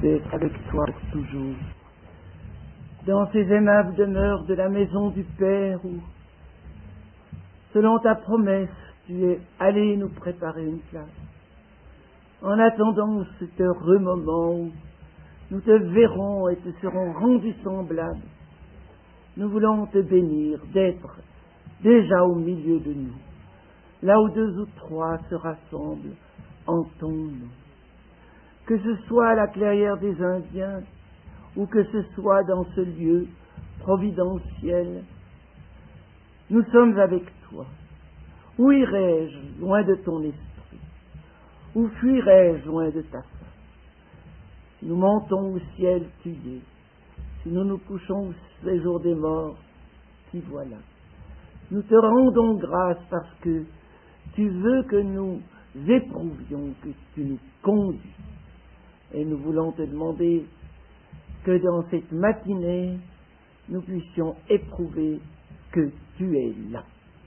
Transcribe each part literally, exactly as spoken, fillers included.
d'être avec toi pour toujours. Dans ces aimables demeures de la maison du Père où, selon ta promesse, tu es allé nous préparer une place. En attendant cet heureux moment où nous te verrons et te serons rendus semblables, nous voulons te bénir d'être déjà au milieu de nous, là où deux ou trois se rassemblent en ton nom. Que ce soit à la clairière des Indiens, ou que ce soit dans ce lieu providentiel, nous sommes avec toi. Où irai-je loin de ton esprit? Où fuirai-je loin de ta face? Si nous montons au ciel, tu y es. Si nous nous couchons au séjour des morts, t'y voilà. Nous te rendons grâce parce que tu veux que nous éprouvions, que tu nous conduis. Et nous voulons te demander que dans cette matinée, nous puissions éprouver que tu es là.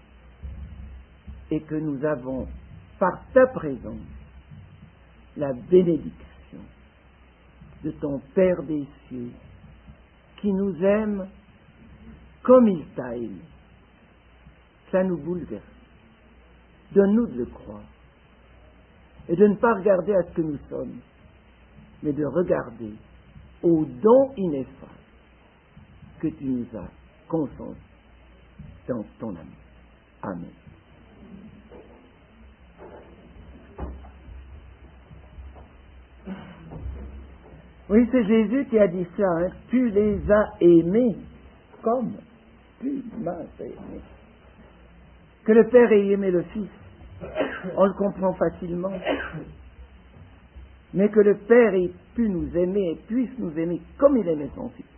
Et que nous avons, par ta présence, la bénédiction de ton Père des cieux, qui nous aime comme il t'a aimé. Ça nous bouleverse. Donne-nous de le croire. Et de ne pas regarder à ce que nous sommes, mais de regarder au don ineffable que tu nous as consenti dans ton amour. Amen. Oui, c'est Jésus qui a dit ça, hein. Tu les as aimés comme tu m'as aimé. Que le Père ait aimé le Fils, on le comprend facilement. Mais que le Père ait pu nous aimer et puisse nous aimer comme il aimait son Fils.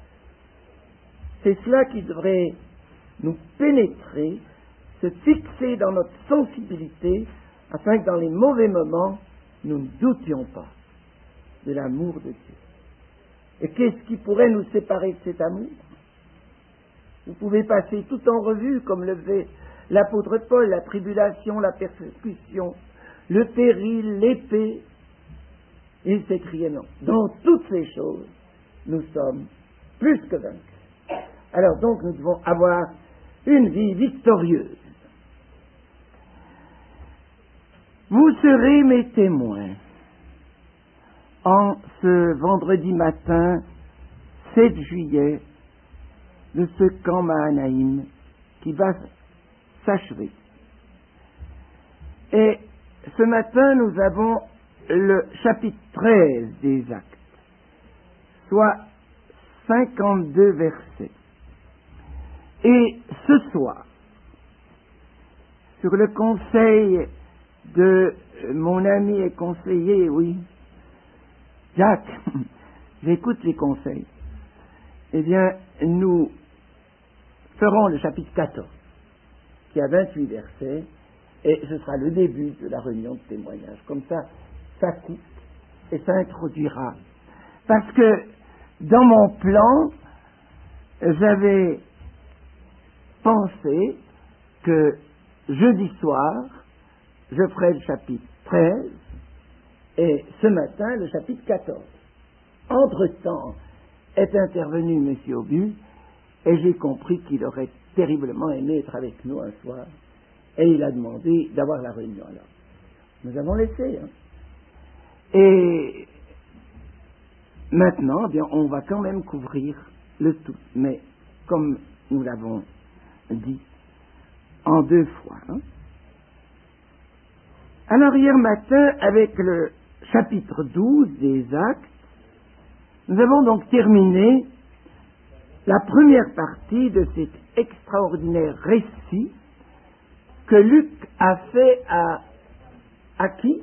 C'est cela qui devrait nous pénétrer, se fixer dans notre sensibilité, afin que dans les mauvais moments, nous ne doutions pas de l'amour de Dieu. Et qu'est-ce qui pourrait nous séparer de cet amour? Vous pouvez passer tout en revue, comme le fait l'apôtre Paul, la tribulation, la persécution, le péril, l'épée. Il s'écriait non. Dans toutes ces choses, nous sommes plus que vaincus. Alors donc, nous devons avoir une vie victorieuse. Vous serez mes témoins en ce vendredi matin, sept juillet, de ce camp Mahanaïm qui va s'achever. Et ce matin, nous avons le chapitre treize des Actes, soit cinquante-deux versets. Et ce soir, sur le conseil de mon ami et conseiller, oui, Jacques, j'écoute les conseils, eh bien, nous ferons le chapitre quatorze, qui a vingt-huit versets, et ce sera le début de la réunion de témoignage. Comme ça, ça coupe et ça introduira. Parce que dans mon plan, j'avais pensé que jeudi soir, je ferai le chapitre treize et ce matin, le chapitre quatorze. Entre-temps, est intervenu M. Aubu et j'ai compris qu'il aurait terriblement aimé être avec nous un soir et il a demandé d'avoir la réunion. Alors, nous avons laissé. Hein. Et maintenant, eh bien, on va quand même couvrir le tout, mais comme nous l'avons dit, en deux fois. Hein. Alors hier matin, avec le chapitre douze des Actes, nous avons donc terminé la première partie de cet extraordinaire récit que Luc a fait à, à qui?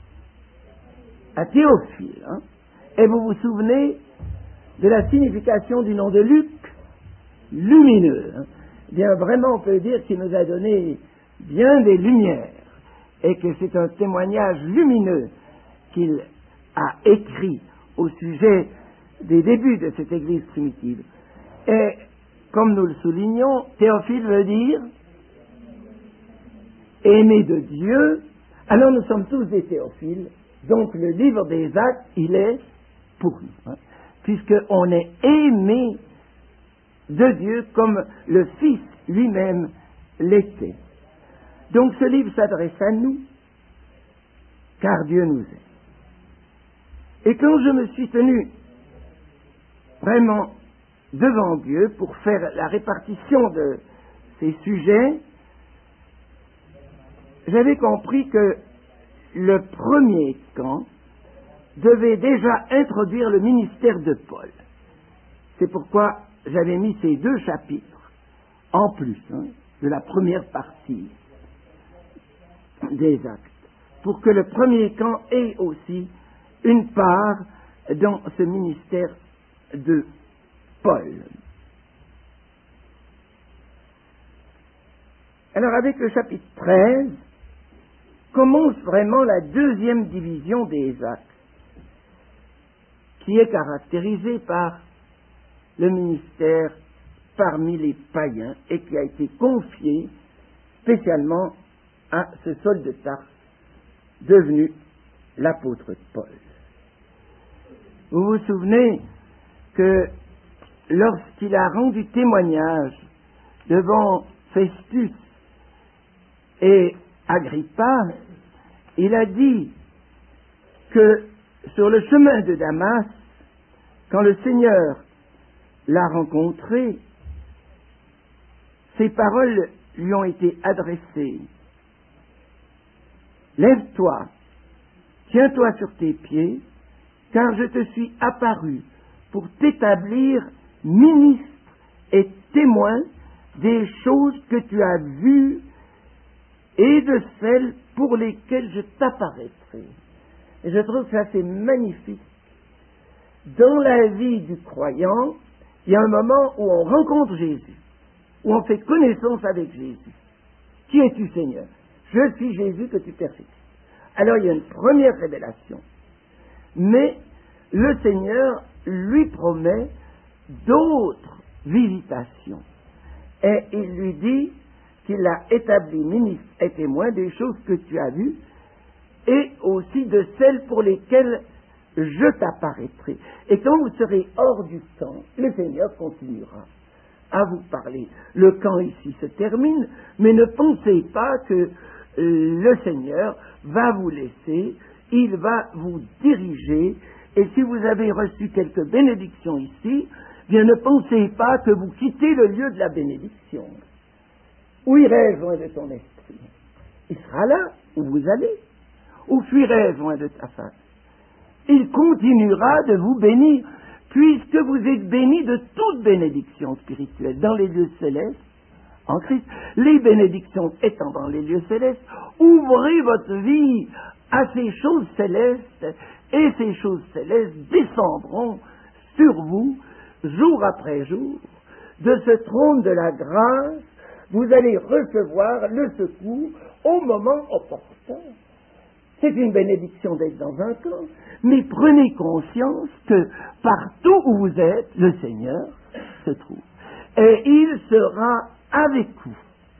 À Théophile. Hein. Et vous vous souvenez de la signification du nom de Luc? Lumineux. Hein. Bien vraiment, on peut dire qu'il nous a donné bien des lumières et que c'est un témoignage lumineux qu'il a écrit au sujet des débuts de cette Église primitive. Et comme nous le soulignons, Théophile veut dire aimé de Dieu. Alors nous sommes tous des Théophiles, donc le livre des Actes, il est pour nous, hein, puisqu'on est aimé de Dieu comme le Fils lui-même l'était. Donc ce livre s'adresse à nous, car Dieu nous aime. Et quand je me suis tenu vraiment devant Dieu pour faire la répartition de ces sujets, j'avais compris que le premier camp devait déjà introduire le ministère de Paul. C'est pourquoi j'avais mis ces deux chapitres en plus, hein, de la première partie des Actes, pour que le premier camp ait aussi une part dans ce ministère de Paul. Alors avec le chapitre treize, commence vraiment la deuxième division des Actes, qui est caractérisée par le ministère parmi les païens et qui a été confié spécialement à ce Saul de Tarse, devenu l'apôtre Paul. Vous vous souvenez que lorsqu'il a rendu témoignage devant Festus et Agrippa, il a dit que sur le chemin de Damas, quand le Seigneur l'a rencontré, ces paroles lui ont été adressées. Lève-toi, tiens-toi sur tes pieds, car je te suis apparu pour t'établir ministre et témoin des choses que tu as vues et de celles pour lesquelles je t'apparaîtrai. Et je trouve que ça c'est magnifique. Dans la vie du croyant, il y a un moment où on rencontre Jésus, où on fait connaissance avec Jésus. Qui es-tu, Seigneur? Je suis Jésus que tu persécutes. Alors il y a une première révélation. Mais le Seigneur lui promet d'autres visitations. Et il lui dit qu'il a établi ministre et témoin des choses que tu as vues et aussi de celles pour lesquelles je t'apparaîtrai. Et quand vous serez hors du camp, le Seigneur continuera à vous parler. Le camp ici se termine, mais ne pensez pas que le Seigneur va vous laisser, il va vous diriger, et si vous avez reçu quelques bénédictions ici, bien ne pensez pas que vous quittez le lieu de la bénédiction. Où irais-je loin de ton esprit? Il sera là où vous allez. Où fuirais-je loin de ta face? Il continuera de vous bénir, puisque vous êtes bénis de toute bénédiction spirituelle dans les lieux célestes, en Christ. Les bénédictions étant dans les lieux célestes, ouvrez votre vie à ces choses célestes, et ces choses célestes descendront sur vous, jour après jour. De ce trône de la grâce, vous allez recevoir le secours au moment opportun. C'est une bénédiction d'être dans un camp, mais prenez conscience que partout où vous êtes, le Seigneur se trouve. Et il sera avec vous.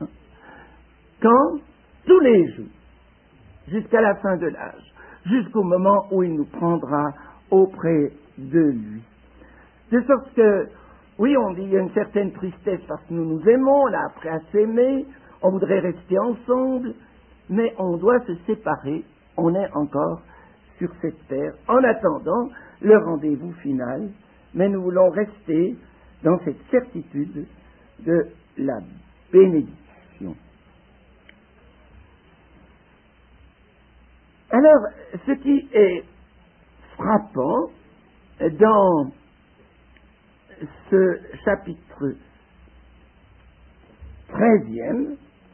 Quand? Tous les jours, jusqu'à la fin de l'âge, jusqu'au moment où il nous prendra auprès de lui. De sorte que, oui, on dit il y a une certaine tristesse parce que nous nous aimons, on a appris à s'aimer, on voudrait rester ensemble, mais on doit se séparer, on est encore sur cette terre, en attendant le rendez-vous final, mais nous voulons rester dans cette certitude de la bénédiction. Alors, ce qui est frappant dans ce chapitre treizième,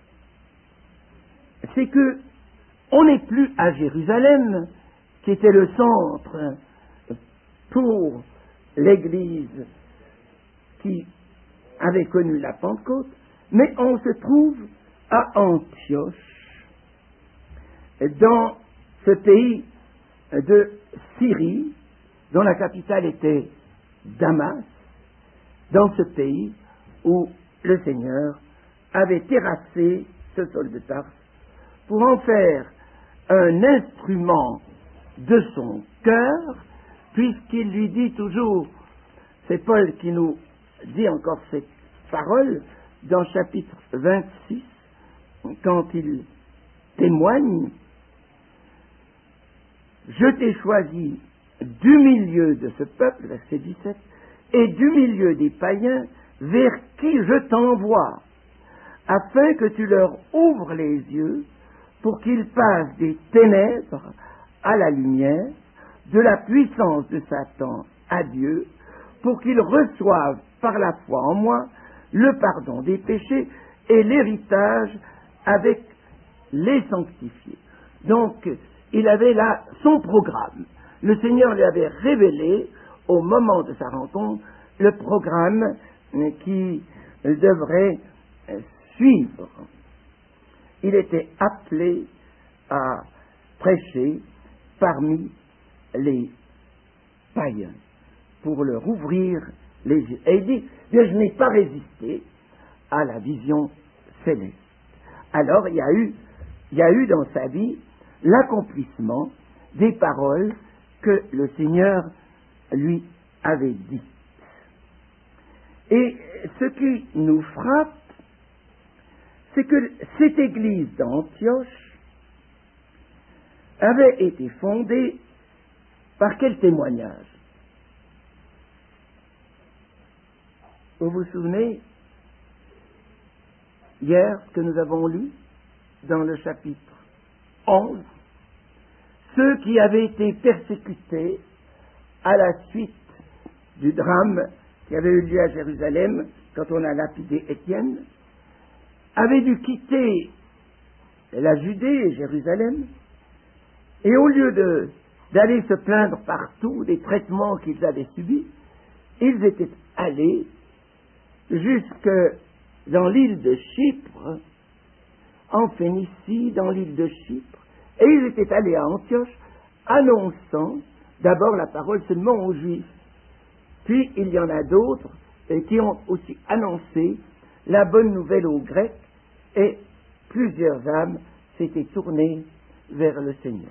c'est que on n'est plus à Jérusalem, qui était le centre pour l'Église qui avait connu la Pentecôte, mais on se trouve à Antioche, dans ce pays de Syrie, dont la capitale était Damas, dans ce pays où le Seigneur avait terrassé ce Saul de Tarse pour en faire un instrument de son cœur, puisqu'il lui dit toujours, c'est Paul qui nous dit encore cette parole dans chapitre vingt-six, quand il témoigne, je t'ai choisi du milieu de ce peuple, verset dix-sept, et du milieu des païens vers qui je t'envoie, afin que tu leur ouvres les yeux pour qu'ils passent des ténèbres à la lumière, de la puissance de Satan à Dieu, pour qu'ils reçoivent par la foi en moi le pardon des péchés et l'héritage avec les sanctifiés. Donc, il avait là son programme. Le Seigneur lui avait révélé, au moment de sa rencontre, le programme qui devrait suivre. Il était appelé à prêcher parmi les païens pour leur ouvrir les yeux. Et il dit, je n'ai pas résisté à la vision céleste. Alors il y a eu, il y a eu dans sa vie l'accomplissement des paroles que le Seigneur lui avait dites. Et ce qui nous frappe, c'est que cette église d'Antioche avait été fondée par quel témoignage? Vous vous souvenez, hier, ce que nous avons lu dans le chapitre onze, ceux qui avaient été persécutés à la suite du drame qui avait eu lieu à Jérusalem quand on a lapidé Étienne, avaient dû quitter la Judée et Jérusalem, et au lieu de, d'aller se plaindre partout des traitements qu'ils avaient subis, ils étaient allés jusque dans l'île de Chypre, en Phénicie, dans l'île de Chypre, et ils étaient allés à Antioche, annonçant d'abord la parole seulement aux Juifs. Puis il y en a d'autres qui ont aussi annoncé la bonne nouvelle aux Grecs, et plusieurs âmes s'étaient tournées vers le Seigneur.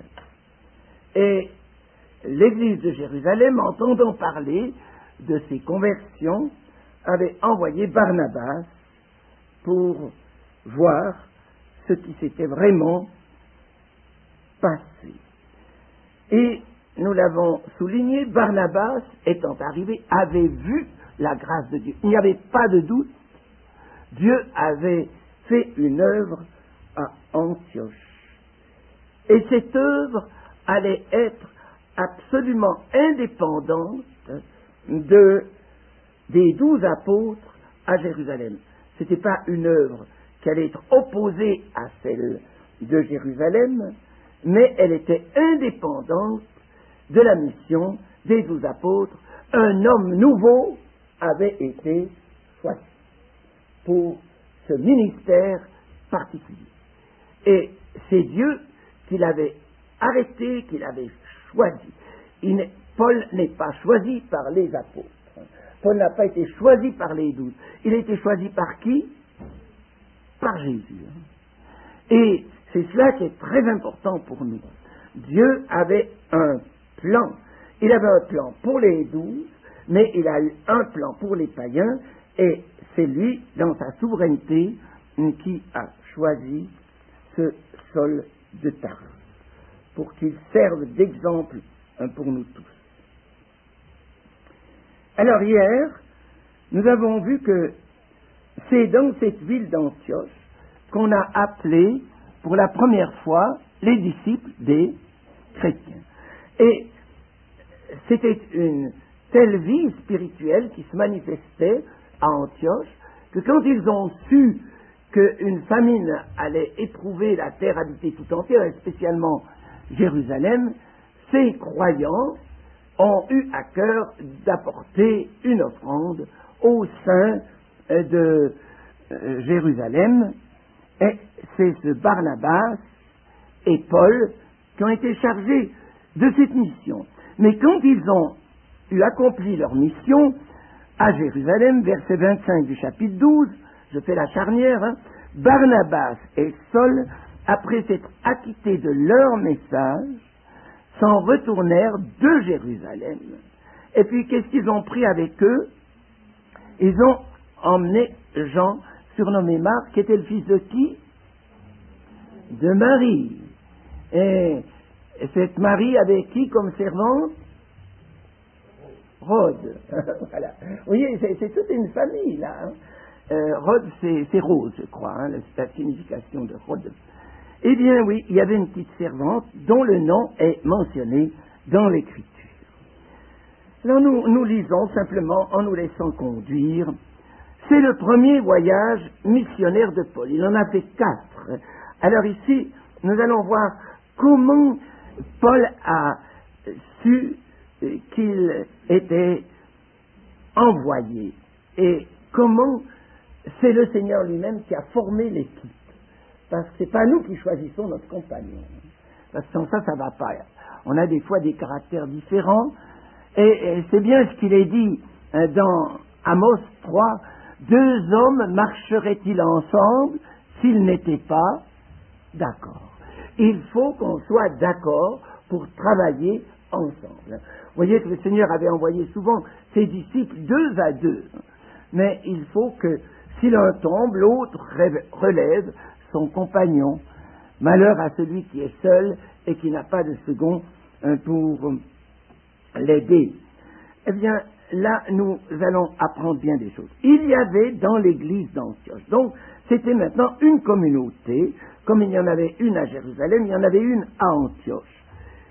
Et l'église de Jérusalem, entendant parler de ces conversions, avait envoyé Barnabas pour voir ce qui s'était vraiment passé. Et nous l'avons souligné, Barnabas, étant arrivé, avait vu la grâce de Dieu. Il n'y avait pas de doute. Dieu avait fait une œuvre à Antioche. Et cette œuvre allait être absolument indépendante de, des douze apôtres à Jérusalem. Ce n'était pas une œuvre qui allait être opposée à celle de Jérusalem, mais elle était indépendante de la mission des douze apôtres. Un homme nouveau avait été choisi pour ce ministère particulier. Et c'est Dieu qui l'avait arrêté, qui l'avait choisi. Il n'est, Paul n'est pas choisi par les apôtres. Paul n'a pas été choisi par les douze. Il a été choisi par qui? Par Jésus. Et c'est cela qui est très important pour nous. Dieu avait un plan. Il avait un plan pour les douze, mais il a eu un plan pour les païens, et c'est lui, dans sa souveraineté, qui a choisi ce Saul de Tarse, pour qu'il serve d'exemple pour nous tous. Alors hier, nous avons vu que c'est dans cette ville d'Antioche qu'on a appelé pour la première fois les disciples des chrétiens. Et c'était une telle vie spirituelle qui se manifestait à Antioche que quand ils ont su qu'une famine allait éprouver la terre habitée tout entière, et spécialement Jérusalem, ces croyants ont eu à cœur d'apporter une offrande au sein de Jérusalem, et c'est ce Barnabas et Paul qui ont été chargés de cette mission. Mais quand ils ont eu accompli leur mission à Jérusalem, verset vingt-cinq du chapitre douze, je fais la charnière, hein, Barnabas et Saul, après s'être acquittés de leur message, s'en retournèrent de Jérusalem. Et puis, qu'est-ce qu'ils ont pris avec eux? Ils ont emmené Jean, surnommé Marc, qui était le fils de qui? De Marie. Et cette Marie avait qui comme servante? Rhodes. Voilà. Vous voyez, c'est, c'est toute une famille, là. Hein. Euh, Rhodes, c'est, c'est rose, je crois, hein, la signification de Rhodes. Eh bien, oui, il y avait une petite servante dont le nom est mentionné dans l'Écriture. Alors, nous, nous lisons simplement en nous laissant conduire. C'est le premier voyage missionnaire de Paul. Il en a fait quatre. Alors ici, nous allons voir comment Paul a su qu'il était envoyé et comment c'est le Seigneur lui-même qui a formé l'équipe. Parce que ce n'est pas nous qui choisissons notre compagnon. Parce que sans ça, ça ne va pas. On a des fois des caractères différents. Et, et c'est bien ce qu'il est dit dans Amos trois. Deux hommes marcheraient-ils ensemble s'ils n'étaient pas d'accord? Il faut qu'on soit d'accord pour travailler ensemble. Vous voyez que le Seigneur avait envoyé souvent ses disciples deux à deux. Mais il faut que si l'un tombe, l'autre relève son compagnon. Malheur à celui qui est seul et qui n'a pas de second pour l'aider. Eh bien, là, nous allons apprendre bien des choses. Il y avait dans l'église d'Antioche, donc c'était maintenant une communauté, comme il y en avait une à Jérusalem, il y en avait une à Antioche.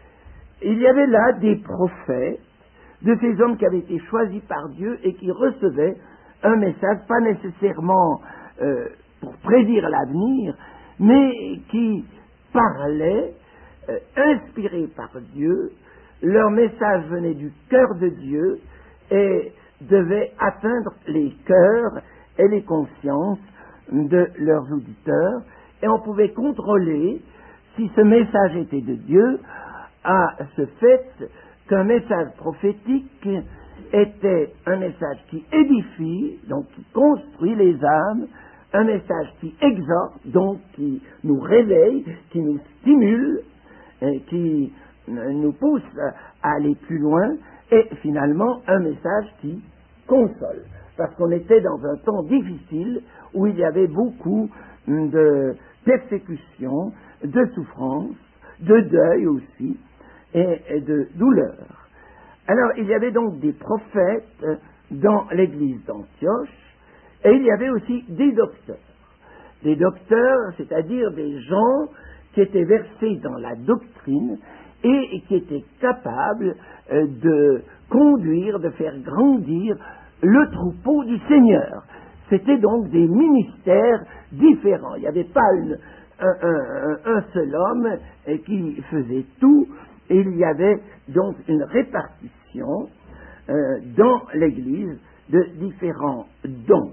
Il y avait là des prophètes, de ces hommes qui avaient été choisis par Dieu et qui recevaient un message, pas nécessairement euh, pour prédire l'avenir, mais qui parlaient, euh, inspirés par Dieu. Leur message venait du cœur de Dieu et devait atteindre les cœurs et les consciences de leurs auditeurs. Et on pouvait contrôler si ce message était de Dieu à ce fait qu'un message prophétique était un message qui édifie, donc qui construit les âmes, un message qui exhorte, donc qui nous réveille, qui nous stimule, et qui nous pousse à aller plus loin, et finalement un message qui console. Parce qu'on était dans un temps difficile où il y avait beaucoup de persécutions, de souffrances, de deuil aussi, et de douleur. Alors il y avait donc des prophètes dans l'église d'Antioche, et il y avait aussi des docteurs. Des docteurs, c'est-à-dire des gens qui étaient versés dans la doctrine et qui étaient capables de conduire, de faire grandir le troupeau du Seigneur. C'était donc des ministères différents. Il n'y avait pas une, un, un, un seul homme qui faisait tout. Il y avait donc une répartition euh, dans l'Église de différents dons.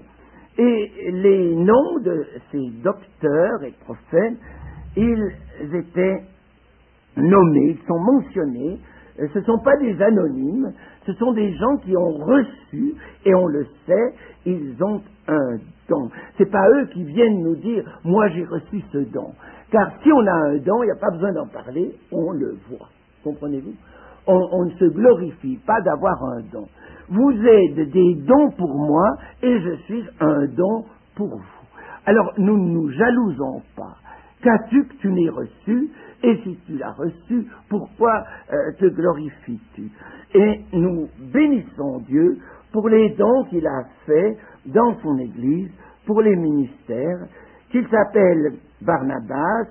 Et les noms de ces docteurs et prophètes, ils étaient nommés, ils sont mentionnés. Ce ne sont pas des anonymes, ce sont des gens qui ont reçu, et on le sait, ils ont un don. Ce n'est pas eux qui viennent nous dire « moi j'ai reçu ce don ». Car si on a un don, il n'y a pas besoin d'en parler, on le voit. Comprenez-vous? on, on ne se glorifie pas d'avoir un don. Vous êtes des dons pour moi, et je suis un don pour vous. Alors nous ne nous jalousons pas. Qu'as-tu que tu n'aies reçu? Et si tu l'as reçu, pourquoi euh, te glorifies-tu? Et nous bénissons Dieu pour les dons qu'il a faits dans son Église, pour les ministères, qu'il s'appelle Barnabas,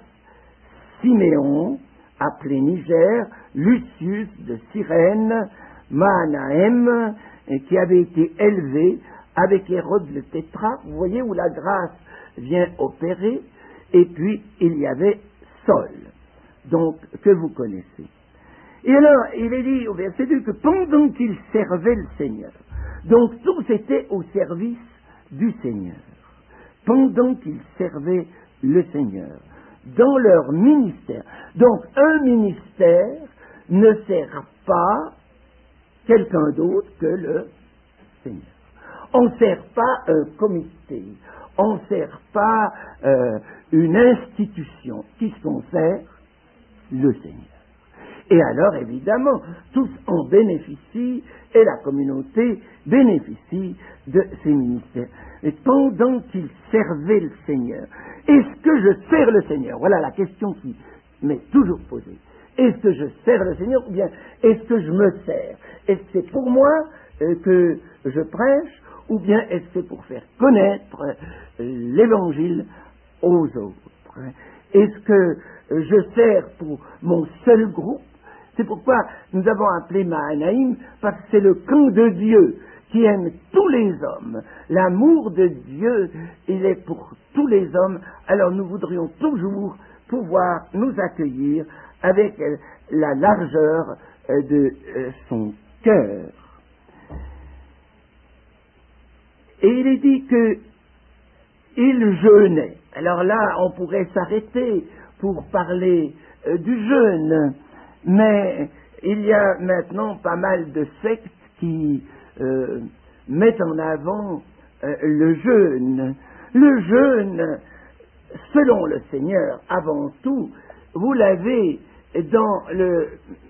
Siméon, appelé Niger, Lucius de Cyrène, Mahanaïm, qui avait été élevé avec Hérode le tétrarque, vous voyez où la grâce vient opérer, et puis il y avait Saul, donc que vous connaissez. Et alors, il est dit au verset deux que pendant qu'ils servaient le Seigneur, donc tous étaient au service du Seigneur, pendant qu'ils servaient le Seigneur, dans leur ministère. Donc un ministère ne sert pas quelqu'un d'autre que le Seigneur. On ne sert pas un comité, on ne sert pas euh, une institution. Qui s'en sert? Le Seigneur. Et alors, évidemment, tous en bénéficient et la communauté bénéficie de ces ministères. Et pendant qu'ils servaient le Seigneur, est-ce que je sers le Seigneur? Voilà la question qui m'est toujours posée. Est-ce que je sers le Seigneur ou bien est-ce que je me sers? Est-ce que c'est pour moi euh, que je prêche ou bien est-ce que c'est pour faire connaître euh, l'Évangile aux autres? Est-ce que euh, je sers pour mon seul groupe? C'est pourquoi nous avons appelé Mahanaïm, parce que c'est le camp de Dieu qui aime tous les hommes. L'amour de Dieu, il est pour tous les hommes. Alors nous voudrions toujours pouvoir nous accueillir avec la largeur de son cœur. Et il est dit que il jeûnait. Alors là, on pourrait s'arrêter pour parler euh, du jeûne, mais il y a maintenant pas mal de sectes qui euh, mettent en avant euh, le jeûne. Le jeûne, selon le Seigneur, avant tout, vous l'avez dans le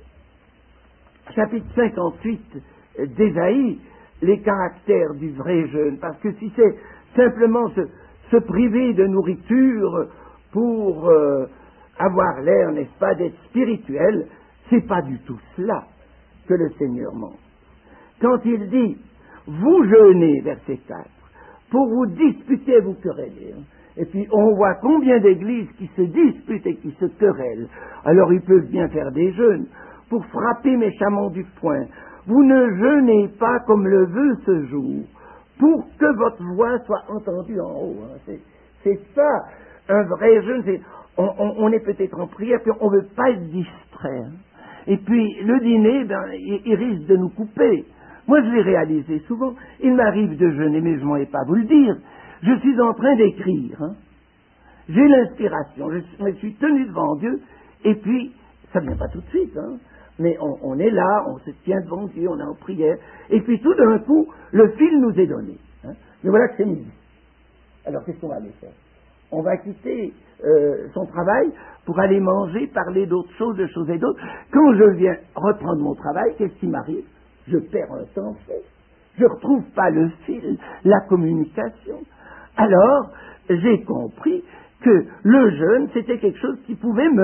chapitre cinquante-huit d'Ésaïe, les caractères du vrai jeûne, parce que si c'est simplement se, se priver de nourriture pour euh, avoir l'air, n'est-ce pas, d'être spirituel, c'est pas du tout cela que le Seigneur montre. Quand il dit, vous jeûnez, verset quatre, pour vous disputer et vous quereller, et puis on voit combien d'églises qui se disputent et qui se querellent, alors ils peuvent bien faire des jeûnes, pour frapper méchamment du poing. Vous ne jeûnez pas comme le veut ce jour, pour que votre voix soit entendue en haut. Hein. C'est, c'est ça, un vrai jeûne. C'est, on, on, on est peut-être en prière, puis on ne veut pas être distrait. Hein. Et puis le dîner, ben, il, il risque de nous couper. Moi, je l'ai réalisé souvent. Il m'arrive de jeûner, mais je m'en ai pas vous le dire. Je suis en train d'écrire. Hein. J'ai l'inspiration. Je me suis tenu devant Dieu, et puis, ça ne vient pas tout de suite, hein. Mais on, on est là, on se tient devant Dieu, on est en prière, et puis tout d'un coup, le fil nous est donné. Hein. Mais voilà que c'est midi. Alors qu'est-ce qu'on va aller faire? On va quitter euh, son travail pour aller manger, parler d'autres choses, de choses et d'autres. Quand je viens reprendre mon travail, qu'est-ce qui m'arrive? Je perds un temps fait. Je ne retrouve pas le fil, la communication. Alors, j'ai compris que le jeûne, c'était quelque chose qui pouvait me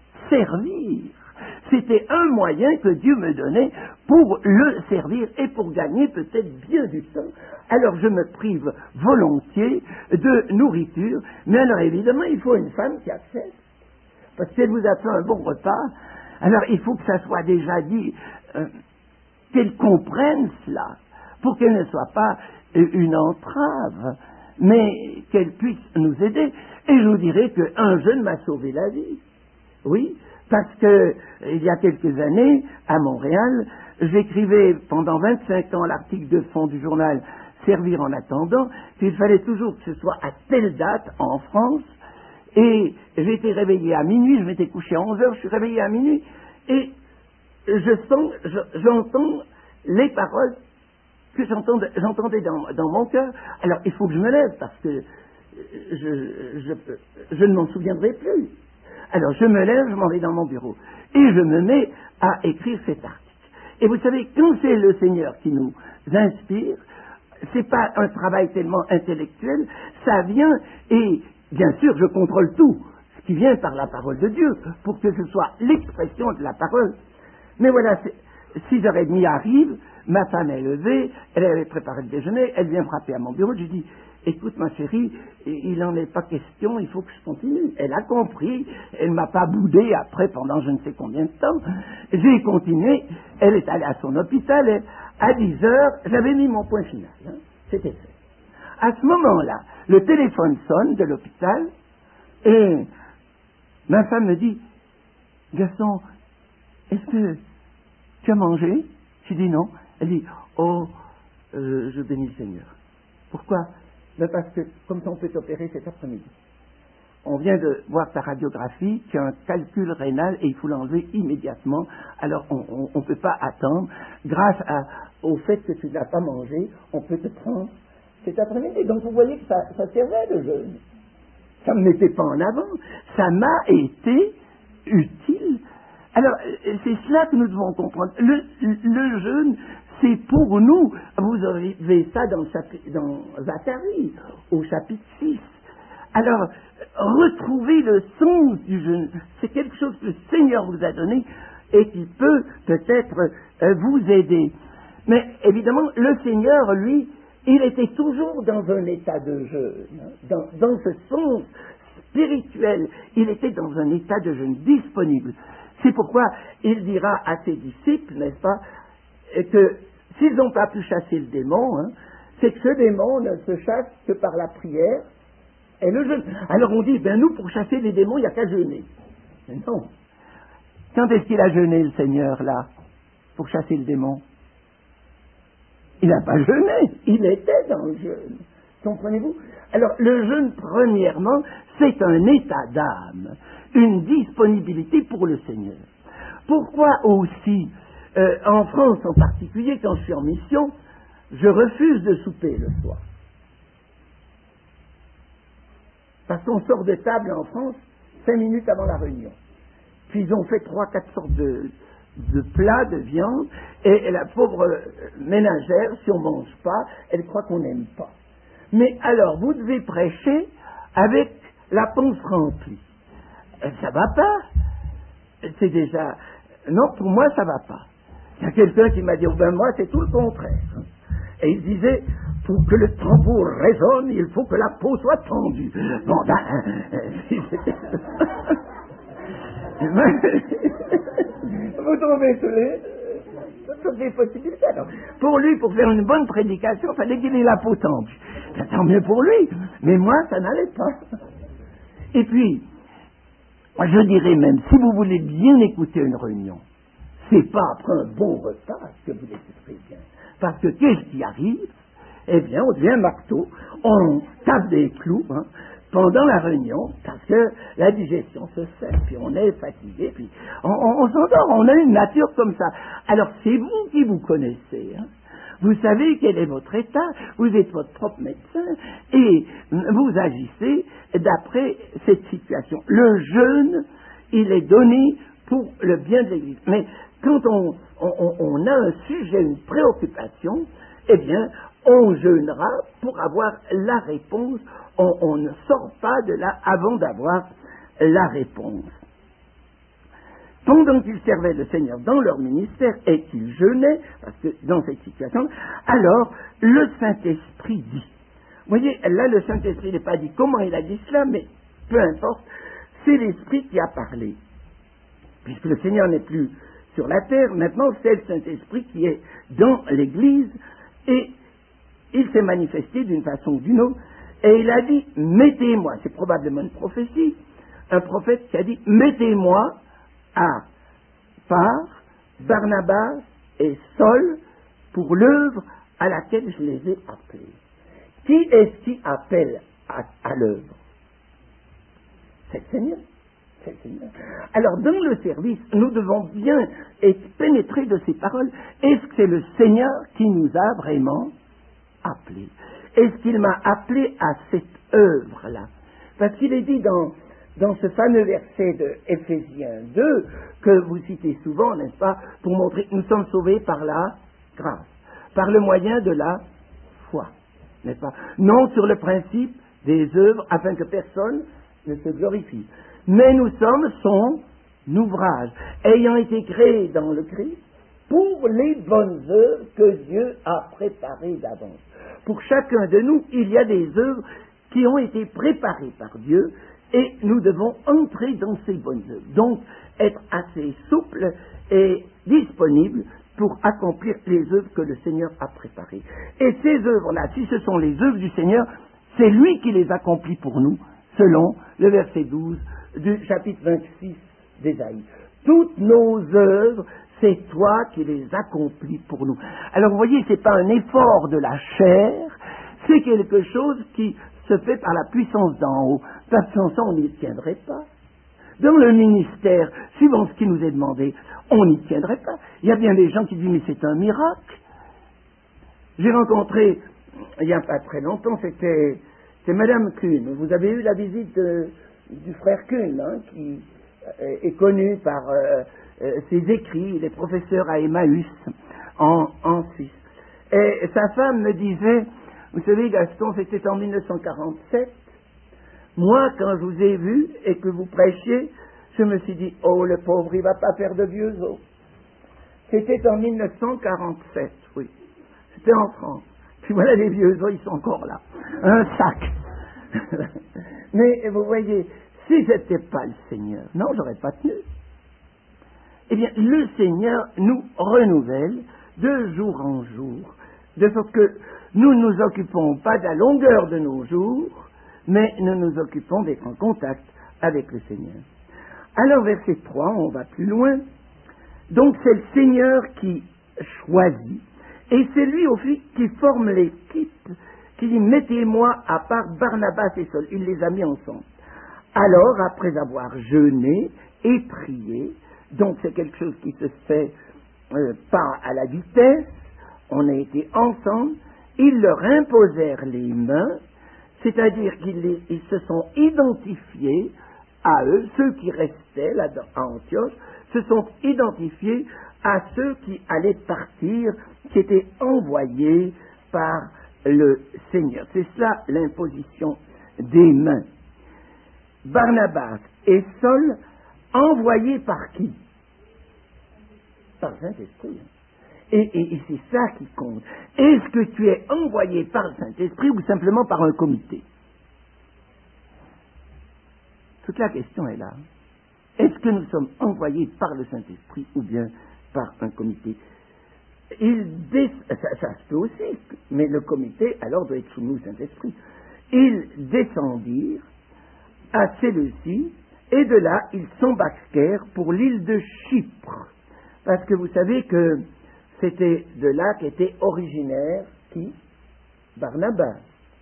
servir. C'était un moyen que Dieu me donnait pour le servir et pour gagner peut-être bien du temps. Alors je me prive volontiers de nourriture, mais alors évidemment il faut une femme qui accepte. Parce qu'elle vous a fait un bon repas, alors il faut que ça soit déjà dit, euh, qu'elle comprenne cela, pour qu'elle ne soit pas euh, une entrave, mais qu'elle puisse nous aider. Et je vous dirais qu'un jeûne m'a sauvé la vie. Oui, parce que il y a quelques années, à Montréal, j'écrivais pendant vingt-cinq ans l'article de fond du journal Servir en attendant, qu'il fallait toujours que ce soit à telle date en France, et j'étais réveillé à minuit, je m'étais couché à onze heures, je suis réveillé à minuit, et je sens, je, j'entends les paroles que j'entendais, j'entendais dans, dans mon cœur. Alors il faut que je me lève, parce que je, je, je ne m'en souviendrai plus. Alors je me lève, je m'en vais dans mon bureau, et je me mets à écrire cet article. Et vous savez, quand c'est le Seigneur qui nous inspire, c'est pas un travail tellement intellectuel, ça vient, et bien sûr je contrôle tout, ce qui vient par la parole de Dieu, pour que ce soit l'expression de la parole. Mais voilà, six heures trente arrive, ma femme est levée, elle avait préparé le déjeuner, elle vient frapper à mon bureau, je dis, écoute ma chérie, il n'en est pas question, il faut que je continue. Elle a compris, elle ne m'a pas boudé après pendant je ne sais combien de temps. J'ai continué, elle est allée à son hôpital, et à dix heures, j'avais mis mon point final. Hein, c'était fait. À ce moment-là, le téléphone sonne de l'hôpital, et ma femme me dit, Gaston, est-ce que tu as mangé? Je dis non. Elle dit, oh, euh, je bénis le Seigneur. Pourquoi? Ben parce que, comme ça, on peut t'opérer cet après-midi. On vient de voir ta radiographie, tu as un calcul rénal et il faut l'enlever immédiatement. Alors, on ne peut pas attendre. Grâce à, au fait que tu n'as pas mangé, on peut te prendre cet après-midi. Donc, vous voyez que ça, ça servait le jeûne. Ça ne me mettait pas en avant. Ça m'a été utile. Alors, c'est cela que nous devons comprendre. Le, le jeûne, c'est pour nous. Vous avez ça dans, dans Zacharie, au chapitre six. Alors, retrouvez le sens du jeûne. C'est quelque chose que le Seigneur vous a donné et qui peut peut-être euh, vous aider. Mais évidemment, le Seigneur, lui, il était toujours dans un état de jeûne. Dans, dans ce sens spirituel, il était dans un état de jeûne disponible. C'est pourquoi il dira à ses disciples, n'est-ce pas, que s'ils n'ont pas pu chasser le démon, hein, c'est que ce démon ne se chasse que par la prière et le jeûne. Alors on dit, ben nous, pour chasser les démons, il n'y a qu'à jeûner. Mais non. Quand est-ce qu'il a jeûné, le Seigneur, là, pour chasser le démon? Il n'a pas jeûné, il était dans le jeûne. Comprenez-vous? Alors, le jeûne, premièrement, c'est un état d'âme, une disponibilité pour le Seigneur. Pourquoi aussi, euh, en France en particulier, quand je suis en mission, je refuse de souper le soir? Parce qu'on sort de table en France cinq minutes avant la réunion. Puis ils ont fait trois, quatre sortes de, de plats, de viande, et, et la pauvre ménagère, si on ne mange pas, elle croit qu'on n'aime pas. Mais alors, vous devez prêcher avec la panse remplie. Ça va pas. C'est déjà... Non, pour moi, ça va pas. Il y a quelqu'un qui m'a dit, oh ben moi, c'est tout le contraire. Et il disait, pour que le tambour résonne, il faut que la peau soit tendue. Bon, ben... Vous trouvez toutes les possibilités. Alors, pour lui, pour faire une bonne prédication, il fallait qu'il ait la peau tendue. C'est tant mieux pour lui, mais moi, ça n'allait pas. Et puis, je dirais même, si vous voulez bien écouter une réunion, c'est pas après un bon repas que vous l'écouterez bien. Parce que qu'est-ce qui arrive? Eh bien, on devient marteau, on tape des clous, hein, pendant la réunion, parce que la digestion se fait, puis on est fatigué, puis on, on, on s'endort, on a une nature comme ça. Alors c'est vous qui vous connaissez, hein. Vous savez quel est votre état, vous êtes votre propre médecin, et vous agissez d'après cette situation. Le jeûne, il est donné pour le bien de l'Église. Mais quand on, on, on a un sujet, une préoccupation, eh bien, on jeûnera pour avoir la réponse. On, on ne sort pas de là avant d'avoir la réponse. Pendant qu'ils servaient le Seigneur dans leur ministère et qu'ils jeûnaient, parce que dans cette situation, alors le Saint-Esprit dit. Vous voyez, là le Saint-Esprit n'est pas dit comment il a dit cela, mais peu importe, c'est l'Esprit qui a parlé. Puisque le Seigneur n'est plus sur la terre, maintenant c'est le Saint-Esprit qui est dans l'Église, et il s'est manifesté d'une façon ou d'une autre, et il a dit, mettez-moi, c'est probablement une prophétie, un prophète qui a dit, mettez-moi à part Barnabas et Saul pour l'œuvre à laquelle je les ai appelés. Qui est-ce qui appelle à, à l'œuvre? C'est le Seigneur. C'est le Seigneur. Alors, dans le service, nous devons bien être pénétrés de ces paroles. Est-ce que c'est le Seigneur qui nous a vraiment appelés? Est-ce qu'il m'a appelé à cette œuvre-là? Parce qu'il est dit dans, dans ce fameux verset de Éphésiens deux, que vous citez souvent, n'est-ce pas, pour montrer que nous sommes sauvés par la grâce, par le moyen de la foi, n'est-ce pas? Non sur le principe des œuvres, afin que personne ne se glorifie. Mais nous sommes son ouvrage, ayant été créés dans le Christ, pour les bonnes œuvres que Dieu a préparées d'avance. Pour chacun de nous, il y a des œuvres qui ont été préparées par Dieu et nous devons entrer dans ces bonnes œuvres. Donc, être assez souple et disponible pour accomplir les œuvres que le Seigneur a préparées. Et ces œuvres-là, si ce sont les œuvres du Seigneur, c'est lui qui les accomplit pour nous, selon le verset douze du chapitre vingt-six d'Ésaïe. Toutes nos œuvres, c'est toi qui les accomplis pour nous. Alors vous voyez, c'est pas un effort de la chair, c'est quelque chose qui se fait par la puissance d'en haut. Parce que sans ça, on n'y tiendrait pas. Dans le ministère, suivant ce qui nous est demandé, on n'y tiendrait pas. Il y a bien des gens qui disent, mais c'est un miracle. J'ai rencontré, il n'y a pas très longtemps, c'était, c'était Madame Kuhn. Vous avez eu la visite de, du frère Kuhn, hein, qui est connu par... Euh, euh, ses écrits, il est professeur à Emmaüs en, en Suisse. Et sa femme me disait, vous savez Gaston, c'était en mille neuf cent quarante-sept, moi quand je vous ai vu et que vous prêchiez, je me suis dit, oh le pauvre, il va pas faire de vieux os. C'était en mille neuf cent quarante-sept, oui. C'était en France. Puis voilà, les vieux os, ils sont encore là. Un sac. Mais vous voyez, si c'était pas le Seigneur, non, j'aurais pas tenu. Eh bien, le Seigneur nous renouvelle de jour en jour, de sorte que nous ne nous occupons pas de la longueur de nos jours, mais nous nous occupons d'être en contact avec le Seigneur. Alors, verset trois, on va plus loin. Donc, c'est le Seigneur qui choisit, et c'est lui aussi qui forme l'équipe, qui dit, mettez-moi à part Barnabas et Saul. Il les a mis ensemble. Alors, après avoir jeûné et prié, donc c'est quelque chose qui se fait euh, pas à la vitesse, on a été ensemble, ils leur imposèrent les mains, c'est-à-dire qu'ils les, ils se sont identifiés à eux, ceux qui restaient là à Antioche, se sont identifiés à ceux qui allaient partir, qui étaient envoyés par le Seigneur. C'est cela l'imposition des mains. Barnabas et Saul, envoyés par qui? Par le Saint-Esprit. Et, et, et c'est ça qui compte. Est-ce que tu es envoyé par le Saint-Esprit ou simplement par un comité? Toute la question est là. Est-ce que nous sommes envoyés par le Saint-Esprit ou bien par un comité? Il dé... ça, ça se peut aussi, mais le comité alors doit être soumis au Saint-Esprit. Ils descendirent à Séleucie, et de là, ils s'embarquèrent pour l'île de Chypre. Parce que vous savez que c'était de là qu'était originaire qui? Barnabas.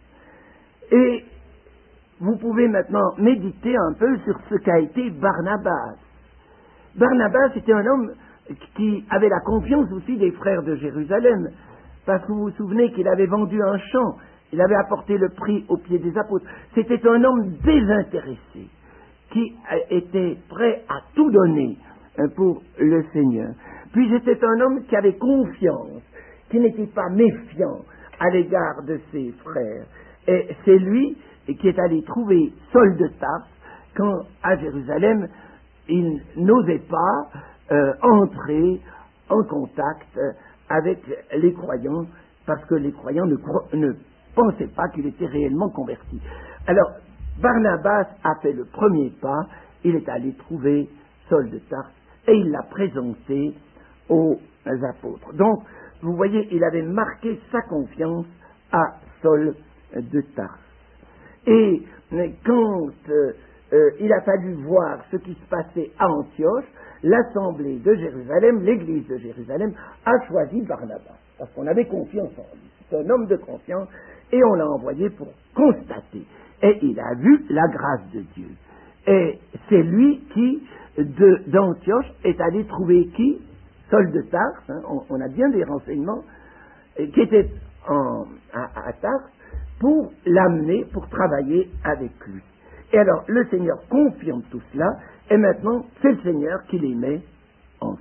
Et vous pouvez maintenant méditer un peu sur ce qu'a été Barnabas. Barnabas était un homme qui avait la confiance aussi des frères de Jérusalem, parce que vous vous souvenez qu'il avait vendu un champ, il avait apporté le prix aux pieds des apôtres. C'était un homme désintéressé, qui était prêt à tout donner pour le Seigneur. Puis c'était un homme qui avait confiance, qui n'était pas méfiant à l'égard de ses frères. Et c'est lui qui est allé trouver Saul de Tarse quand, à Jérusalem, il n'osait pas euh, entrer en contact avec les croyants, parce que les croyants ne, cro- ne pensaient pas qu'il était réellement converti. Alors, Barnabas a fait le premier pas, il est allé trouver Saul de Tarse et il l'a présenté aux apôtres. Donc, vous voyez, il avait marqué sa confiance à Saul de Tarse. Et quand euh, euh, il a fallu voir ce qui se passait à Antioche, l'assemblée de Jérusalem, l'église de Jérusalem, a choisi Barnabas, parce qu'on avait confiance en lui. C'est un homme de confiance, et on l'a envoyé pour constater. Et il a vu la grâce de Dieu. Et c'est lui qui, de, d'Antioche, est allé trouver qui? Saul de Tarse, hein, on, on a bien des renseignements, et, qui était en, à, à Tarse, pour l'amener, pour travailler avec lui. Et alors, le Seigneur confirme tout cela, et maintenant, c'est le Seigneur qui les met ensemble.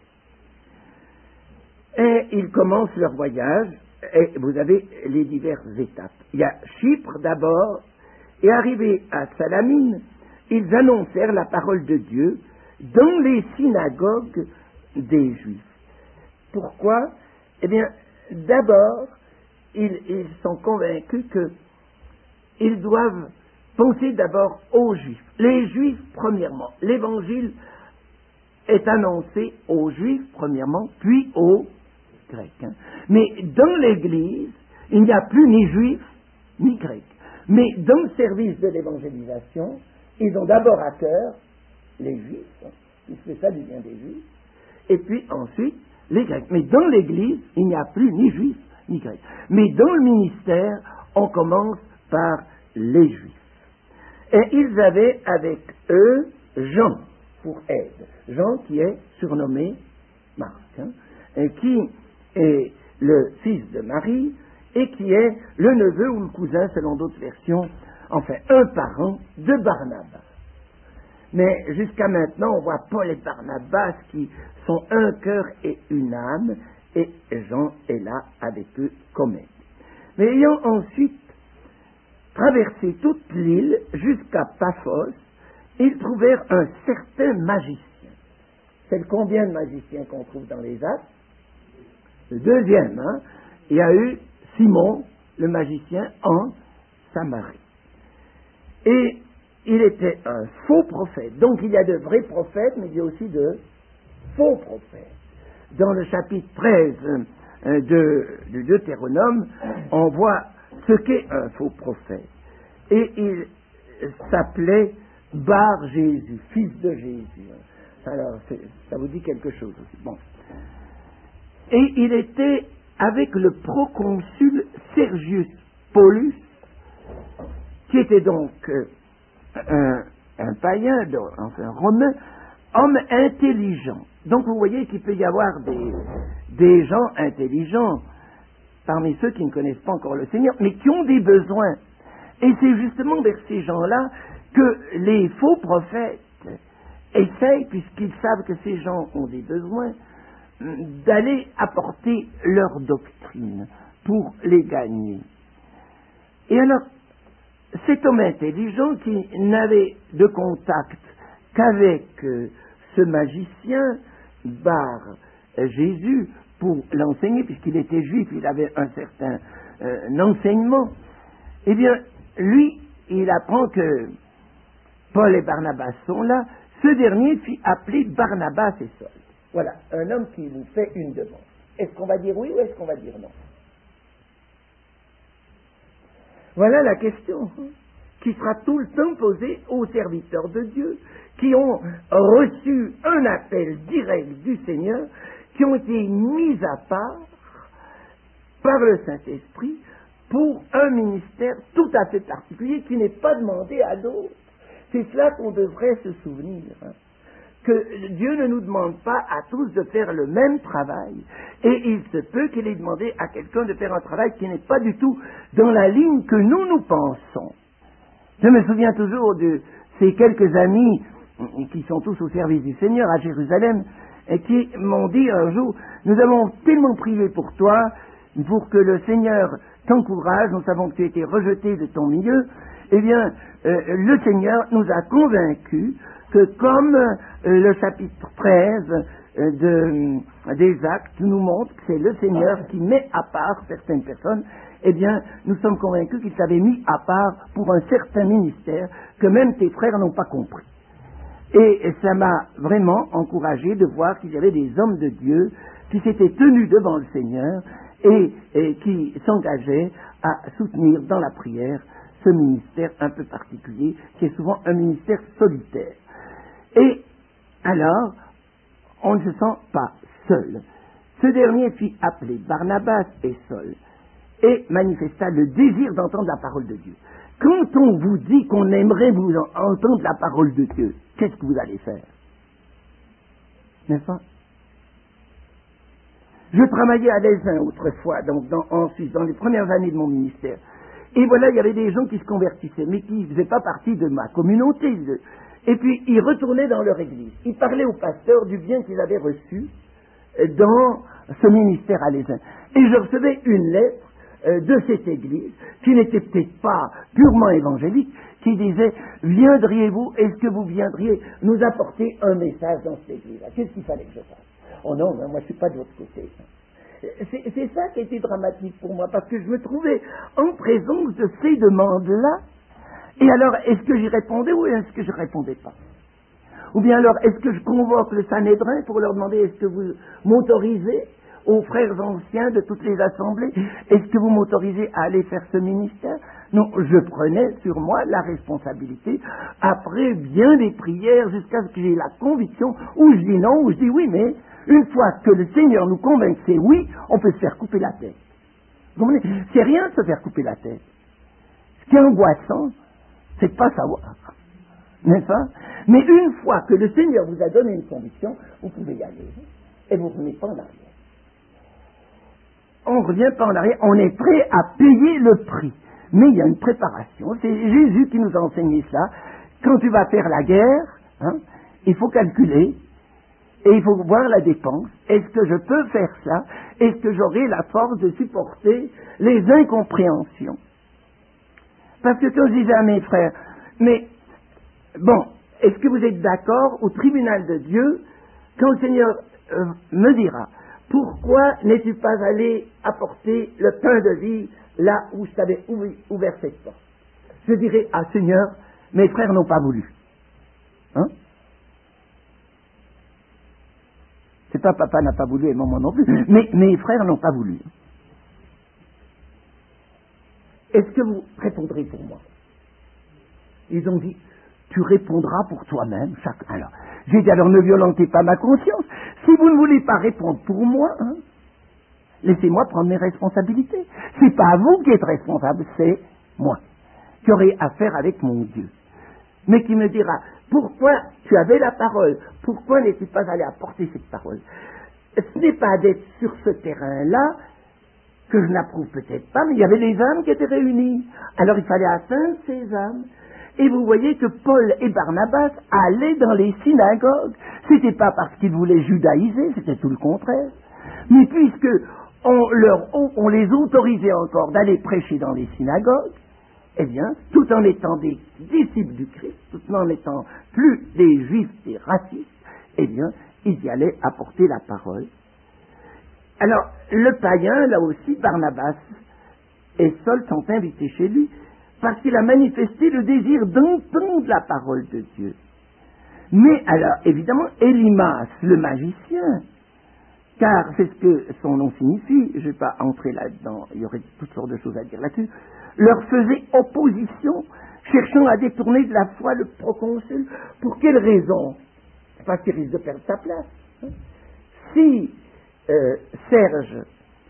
Et ils commencent leur voyage, et vous avez les diverses étapes. Il y a Chypre d'abord, et arrivés à Salamine, ils annoncèrent la parole de Dieu dans les synagogues des Juifs. Pourquoi? Eh bien, d'abord, ils, ils sont convaincus qu'ils doivent penser d'abord aux Juifs. Les Juifs, premièrement. L'Évangile est annoncé aux Juifs, premièrement, puis aux Grecs. Hein. Mais dans l'Église, il n'y a plus ni Juifs, ni Grecs. Mais dans le service de l'évangélisation, ils ont d'abord à cœur les Juifs, hein, puisque ça vient des Juifs, et puis ensuite les Grecs. Mais dans l'Église, il n'y a plus ni Juifs, ni Grecs. Mais dans le ministère, on commence par les Juifs. Et ils avaient avec eux Jean pour aide. Jean qui est surnommé Marc, hein, et qui est le fils de Marie et qui est le neveu ou le cousin, selon d'autres versions, enfin un parent de Barnabas. Mais jusqu'à maintenant, on voit Paul et Barnabas qui sont un cœur et une âme, et Jean est là avec eux comme aide. Mais ayant ensuite traversé toute l'île jusqu'à Paphos, ils trouvèrent un certain magicien. C'est le combien de magiciens qu'on trouve dans les Actes? Le deuxième, hein? Il y a eu Simon, le magicien, en Samarie. Et il était un faux prophète. Donc il y a de vrais prophètes, mais il y a aussi de faux prophètes. Dans le chapitre treize euh, de, du Deutéronome, on voit ce qu'est un faux prophète. Et il s'appelait Bar Jésus, fils de Jésus. Alors, ça vous dit quelque chose aussi. Bon. Et il était avec le proconsul Sergius Paulus, qui était donc euh, un, un païen, enfin un romain, homme intelligent. Donc vous voyez qu'il peut y avoir des, des gens intelligents parmi ceux qui ne connaissent pas encore le Seigneur, mais qui ont des besoins. Et c'est justement vers ces gens-là que les faux prophètes essayent, puisqu'ils savent que ces gens ont des besoins, d'aller apporter leur doctrine pour les gagner. Et alors, cet homme intelligent qui n'avait de contact qu'avec euh, ce magicien, Bar Jésus, pour l'enseigner, puisqu'il était juif, il avait un certain euh, enseignement, eh bien, lui, il apprend que Paul et Barnabas sont là. Ce dernier fit appeler Barnabas et Saul. Voilà, un homme qui vous fait une demande. Est-ce qu'on va dire oui ou est-ce qu'on va dire non? Voilà la question qui sera tout le temps posée aux serviteurs de Dieu, qui ont reçu un appel direct du Seigneur, qui ont été mis à part par le Saint-Esprit pour un ministère tout à fait particulier qui n'est pas demandé à d'autres. C'est cela qu'on devrait se souvenir, hein, que Dieu ne nous demande pas à tous de faire le même travail, et il se peut qu'il ait demandé à quelqu'un de faire un travail qui n'est pas du tout dans la ligne que nous nous pensons. Je me souviens toujours de ces quelques amis qui sont tous au service du Seigneur à Jérusalem, et qui m'ont dit un jour, nous avons tellement prié pour toi, pour que le Seigneur t'encourage, nous savons que tu as été rejeté de ton milieu, eh bien, euh, le Seigneur nous a convaincus que comme euh, le chapitre treize euh, de, des Actes nous montre que c'est le Seigneur qui met à part certaines personnes, eh bien, nous sommes convaincus qu'il t'avait mis à part pour un certain ministère que même tes frères n'ont pas compris. Et ça m'a vraiment encouragé de voir qu'il y avait des hommes de Dieu qui s'étaient tenus devant le Seigneur et, et qui s'engageaient à soutenir dans la prière ce ministère un peu particulier, qui est souvent un ministère solitaire. Et alors, on ne se sent pas seul. Ce dernier fit appeler Barnabas et Saul et manifesta le désir d'entendre la parole de Dieu. Quand on vous dit qu'on aimerait vous entendre la parole de Dieu, qu'est-ce que vous allez faire? N'est-ce pas? Je travaillais à l'Aisin autrefois, donc dans, en Suisse, dans les premières années de mon ministère. Et voilà, il y avait des gens qui se convertissaient, mais qui ne faisaient pas partie de ma communauté. Et puis, ils retournaient dans leur église. Ils parlaient au pasteur du bien qu'ils avaient reçu dans ce ministère à l'Aisin. Et je recevais une lettre euh, de cette église, qui n'était peut-être pas purement évangélique, qui disait, viendriez-vous, est-ce que vous viendriez nous apporter un message dans cette église? Qu'est-ce qu'il fallait que je fasse? Oh non, moi je ne suis pas de votre côté. C'est, c'est ça qui a été dramatique pour moi, parce que je me trouvais en présence de ces demandes-là. Et alors, est-ce que j'y répondais ou est-ce que je ne répondais pas? Ou bien alors, est-ce que je convoque le Sanhédrin pour leur demander, est-ce que vous m'autorisez, aux frères anciens de toutes les assemblées, est-ce que vous m'autorisez à aller faire ce ministère? Non, je prenais sur moi la responsabilité, après bien des prières, jusqu'à ce que j'ai la conviction, ou je dis non, ou je dis oui, mais une fois que le Seigneur nous convainc que c'est oui, on peut se faire couper la tête. Vous comprenez? C'est rien de se faire couper la tête. Ce qui est angoissant, c'est de ne pas savoir. N'est-ce pas? Mais une fois que le Seigneur vous a donné une conviction, vous pouvez y aller. Et vous ne revenez pas en arrière. On ne revient pas en arrière, on est prêt à payer le prix. Mais il y a une préparation. C'est Jésus qui nous a enseigné ça. Quand tu vas faire la guerre, Hein? Il faut calculer et il faut voir la dépense. Est-ce que je peux faire ça? Est-ce que j'aurai la force de supporter les incompréhensions? Parce que quand je disais à mes frères, mais bon, est-ce que vous êtes d'accord au tribunal de Dieu quand le Seigneur euh, me dira, pourquoi n'es-tu pas allé apporter le pain de vie là où je t'avais ouvert cette porte? Je dirais, ah Seigneur, mes frères n'ont pas voulu. Hein? C'est pas papa n'a pas voulu et maman non plus, mais mes frères n'ont pas voulu. Est-ce que vous répondrez pour moi? Ils ont dit, tu répondras pour toi-même, chacun. Alors, j'ai dit, alors ne violentez pas ma conscience. Si vous ne voulez pas répondre pour moi, hein, laissez-moi prendre mes responsabilités. C'est pas vous qui êtes responsable, c'est moi, qui aurai affaire avec mon Dieu. Mais qui me dira, pourquoi tu avais la parole? Pourquoi n'es-tu pas allé apporter cette parole? Ce n'est pas d'être sur ce terrain-là que je n'approuve peut-être pas, mais il y avait des âmes qui étaient réunies. Alors il fallait atteindre ces âmes. Et vous voyez que Paul et Barnabas allaient dans les synagogues. C'était pas parce qu'ils voulaient judaïser, c'était tout le contraire. Mais puisque on, leur, on, on les autorisait encore d'aller prêcher dans les synagogues, eh bien, tout en étant des disciples du Christ, tout en étant plus des juifs, des racistes, eh bien, ils y allaient apporter la parole. Alors, le païen, là aussi, Barnabas et Saul sont invités chez lui, parce qu'il a manifesté le désir d'entendre la parole de Dieu. Mais alors, évidemment, Élimas, le magicien, car c'est ce que son nom signifie, je ne vais pas entrer là-dedans, il y aurait toutes sortes de choses à dire là-dessus, leur faisait opposition, cherchant à détourner de la foi le proconsul. Pour quelle raison? Parce qu'il risque de perdre sa place. Hein? Si euh, Serge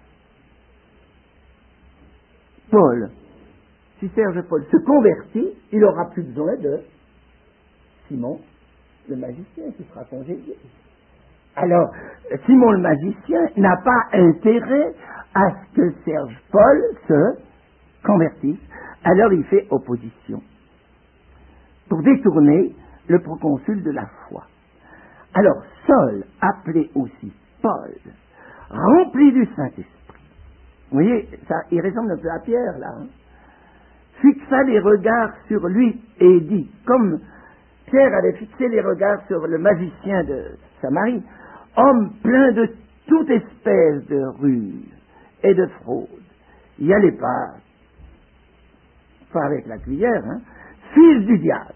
Paul Si Serge Paul se convertit, il n'aura plus besoin de Simon, le magicien, qui sera congédié. Alors, Simon le magicien n'a pas intérêt à ce que Serge Paul se convertisse. Alors il fait opposition pour détourner le proconsul de la foi. Alors, Saul, appelé aussi Paul, rempli du Saint-Esprit. Vous voyez, ça, il ressemble un peu à Pierre, là. Hein? Fixa les regards sur lui et dit, comme Pierre avait fixé les regards sur le magicien de Samarie, homme plein de toute espèce de ruse et de fraude. Y allez pas, pas avec la cuillère, hein, fils du diable.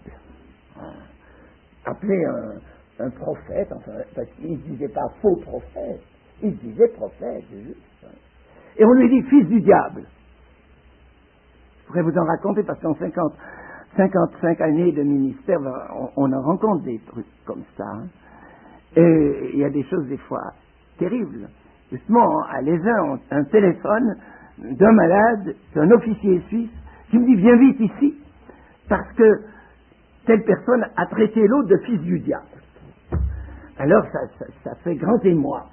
Appelé un, un prophète, enfin, parce qu'il ne disait pas faux prophète, il disait prophète, juste. Et on lui dit fils du diable. Je pourrais vous en raconter parce qu'en cinquante, cinquante-cinq années de ministère, on, on en rencontre des trucs comme ça. Hein. Et il y a des choses des fois terribles. Justement, les uns ont un téléphone d'un malade, d'un officier suisse, qui me dit viens vite ici, parce que telle personne a traité l'autre de fils du diable. Alors ça, ça, ça fait grand émoi.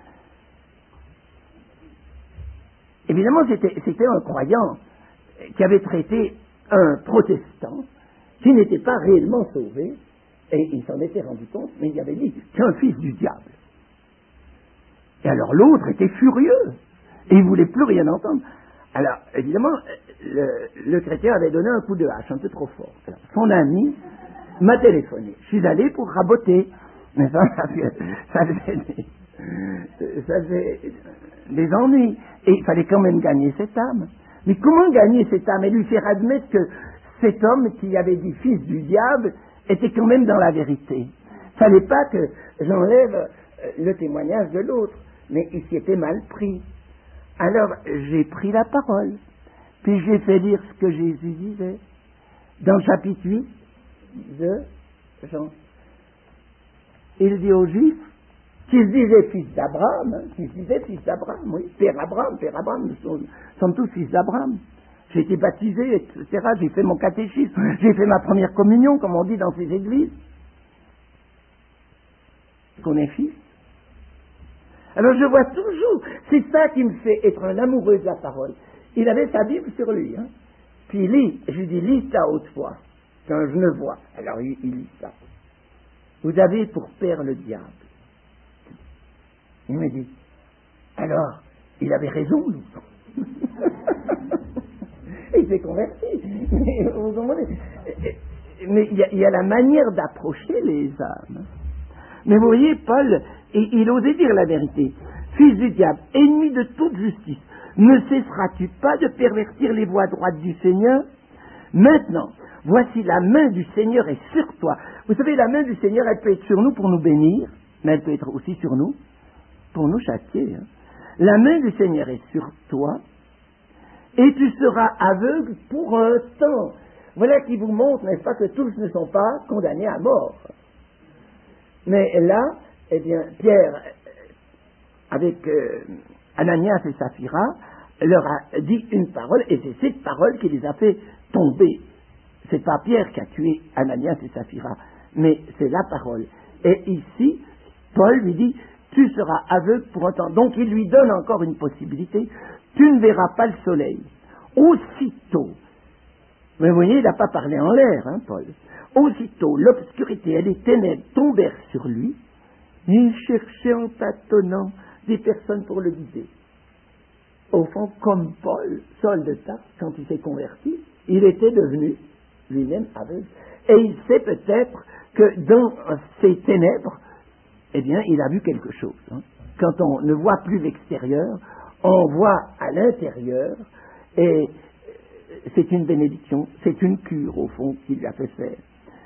Évidemment, c'était, c'était un croyant qui avait traité un protestant qui n'était pas réellement sauvé, et il s'en était rendu compte, mais il avait dit qu'un fils du diable. Et alors l'autre était furieux, et il ne voulait plus rien entendre. Alors, évidemment, le, le chrétien avait donné un coup de hache un peu trop fort. Alors, son ami m'a téléphoné. Je suis allé pour raboter. Mais ça, ça faisait des, ça faisait des ennuis. Et il fallait quand même gagner cette âme. Mais comment gagner cette âme et lui faire admettre que cet homme qui avait dit fils du diable était quand même dans la vérité? Il ne fallait pas que j'enlève le témoignage de l'autre, mais il s'y était mal pris. Alors j'ai pris la parole, puis j'ai fait lire ce que Jésus disait dans le chapitre huit de Jean. Il dit aux Juifs qu'ils disaient fils d'Abraham, hein, qu'ils disaient fils d'Abraham, oui, père Abraham, père Abraham, nous sommes, sommes tous fils d'Abraham. J'ai été baptisé, et cetera. J'ai fait mon catéchisme, j'ai fait ma première communion, comme on dit dans ces églises. Qu'on est fils. Alors je vois toujours, c'est ça qui me fait être un amoureux de la parole. Il avait sa Bible sur lui, hein. Puis il lit, je lui dis lis ça haute voix, quand je ne vois. Alors il, il lit ça. vous avez pour père le diable. Il me dit, alors, il avait raison, nous. Et il s'est converti. Mais vous comprenez, mais il y, y a la manière d'approcher les âmes. Mais vous voyez, Paul, il, il osait dire la vérité. Fils du diable, ennemi de toute justice, ne cesseras-tu pas de pervertir les voies droites du Seigneur? Maintenant, voici la main du Seigneur est sur toi. Vous savez, la main du Seigneur, elle peut être sur nous pour nous bénir, mais elle peut être aussi sur nous pour nous châtier. Hein. La main du Seigneur est sur toi, et tu seras aveugle pour un temps. Voilà qui vous montre, n'est-ce pas, que tous ne sont pas condamnés à mort. Mais là, eh bien, Pierre, avec euh, Ananias et Saphira, leur a dit une parole, et c'est cette parole qui les a fait tomber. C'est pas Pierre qui a tué Ananias et Saphira, mais c'est la parole. Et ici, Paul lui dit, tu seras aveugle pour un temps. Donc il lui donne encore une possibilité, tu ne verras pas le soleil. Aussitôt, mais vous voyez, il n'a pas parlé en l'air, hein, Paul. Aussitôt, l'obscurité et les ténèbres tombèrent sur lui, et il cherchait en tâtonnant des personnes pour le guider. Au fond, comme Paul, Saul de Tarse, quand il s'est converti, il était devenu lui-même aveugle. Et il sait peut-être que dans ces ténèbres, eh bien, il a vu quelque chose. Hein. Quand on ne voit plus l'extérieur, on voit à l'intérieur, et c'est une bénédiction, c'est une cure, au fond, qu'il lui a fait faire.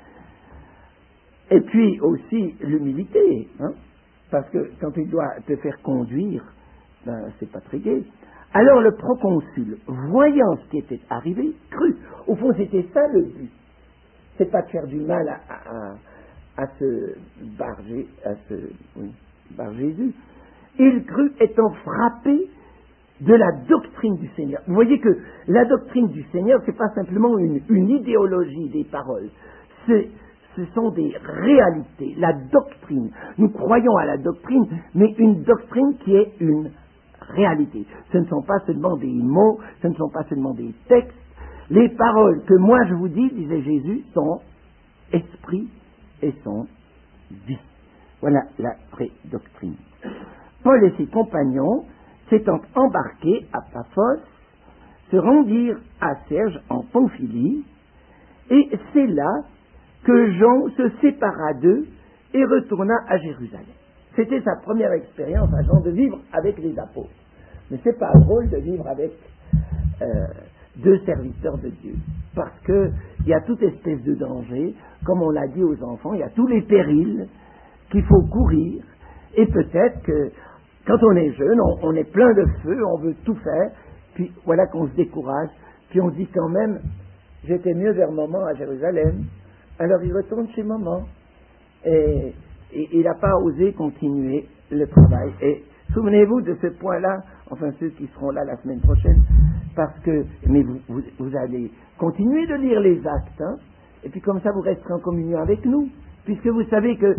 Et puis aussi l'humilité, hein, parce que quand il doit te faire conduire, ben, c'est pas très gai. Alors le proconsul, voyant ce qui était arrivé, crut. Au fond, c'était ça le but. C'est pas de faire du mal à, à, à ce bar, à ce oui, bar Jésus. Il crut étant frappé de la doctrine du Seigneur. Vous voyez que la doctrine du Seigneur, c'est pas simplement une, une idéologie des paroles. C'est Ce sont des réalités, la doctrine. Nous croyons à la doctrine, mais une doctrine qui est une réalité. Ce ne sont pas seulement des mots, ce ne sont pas seulement des textes. Les paroles que moi je vous dis, disait Jésus, sont esprit et sont vie. Voilà la vraie doctrine. Paul et ses compagnons, s'étant embarqués à Paphos, se rendirent à Serge en Pamphylie, et c'est là que Jean se sépara d'eux et retourna à Jérusalem. C'était sa première expérience à Jean de vivre avec les apôtres. Mais c'est pas drôle de vivre avec euh, deux serviteurs de Dieu, parce que il y a toute espèce de danger, comme on l'a dit aux enfants, il y a tous les périls qu'il faut courir, et peut-être que quand on est jeune, on, on est plein de feu, on veut tout faire, puis voilà qu'on se décourage, puis on dit quand même, j'étais mieux vers maman à Jérusalem. Alors il retourne chez maman et, et il n'a pas osé continuer le travail. Et souvenez-vous de ce point-là, enfin ceux qui seront là la semaine prochaine, parce que, mais vous, vous, vous allez continuer de lire les actes, hein, et puis comme ça vous resterez en communion avec nous, puisque vous savez que...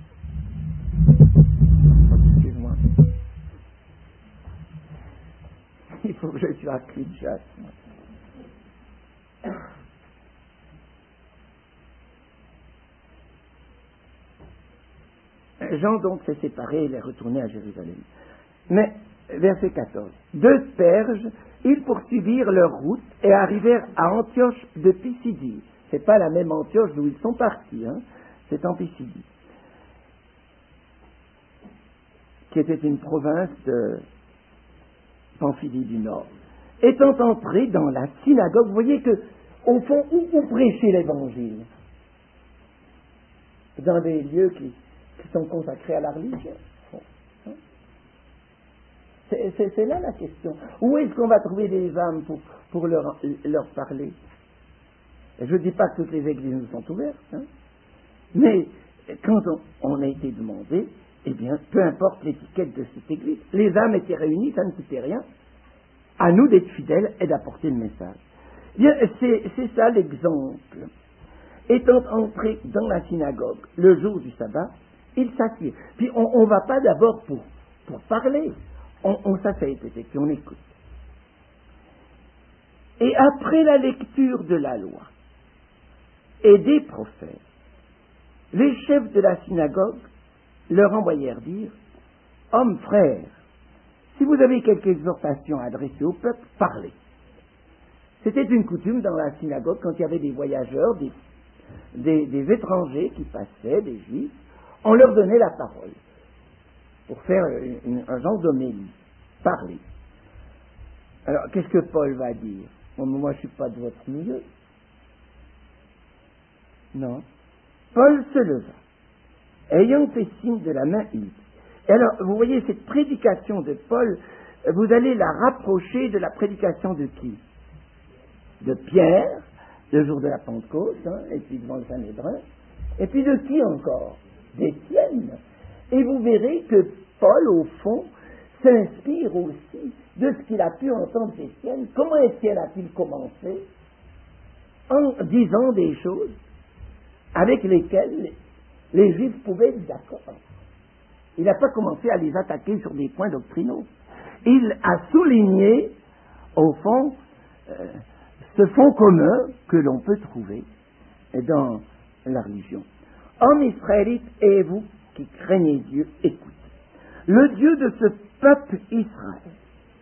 Excuse-moi. Il faut que je sois cri de chasse. Jean donc s'est séparé, il est retourné à Jérusalem. Mais, verset quatorze, deux Perges, ils poursuivirent leur route et arrivèrent à Antioche de Pisidie. C'est pas la même Antioche d'où ils sont partis, hein, c'est en Pisidie, qui était une province de Pamphylie du Nord. Étant entrés dans la synagogue, vous voyez que, au fond, où vous prêchez l'évangile? Dans des lieux qui qui sont consacrés à la religion. C'est, c'est, c'est là la question. Où est-ce qu'on va trouver des âmes pour, pour leur, leur parler? Et je ne dis pas que toutes les églises nous sont ouvertes, hein, mais quand on, on a été demandé, eh bien, peu importe l'étiquette de cette église, les âmes étaient réunies, ça ne coûtait rien. À nous d'être fidèles et d'apporter le message. Eh bien, c'est, c'est ça l'exemple. Étant entrés dans la synagogue le jour du sabbat, il s'assied. Puis on ne va pas d'abord pour, pour parler. On, on s'assied peut-être, puis on écoute. Et après la lecture de la loi et des prophètes, les chefs de la synagogue leur envoyèrent dire « Hommes frères, si vous avez quelque exhortation à adresser au peuple, parlez. » C'était une coutume dans la synagogue quand il y avait des voyageurs, des, des, des étrangers qui passaient, des juifs, on leur donnait la parole pour faire une, un genre d'homélie, parler. Alors, qu'est-ce que Paul va dire? Bon, moi, je ne suis pas de votre milieu. Non. Paul se leva, ayant fait signe de la main, il dit. Et alors, vous voyez, cette prédication de Paul, vous allez la rapprocher de la prédication de qui? De Pierre, le jour de la Pentecôte, hein, et puis devant le Sanhédrin, et puis de qui encore? D'Étienne. Et vous verrez que Paul, au fond, s'inspire aussi de ce qu'il a pu entendre d'Étienne. Comment Étienne a-t-il commencé? En disant des choses avec lesquelles les Juifs pouvaient être d'accord. Il n'a pas commencé à les attaquer sur des points doctrinaux. Il a souligné, au fond, euh, ce fond commun que l'on peut trouver dans la religion. Hommes israélites et vous qui craignez Dieu, écoutez. Le Dieu de ce peuple Israël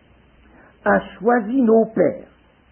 a choisi nos pères.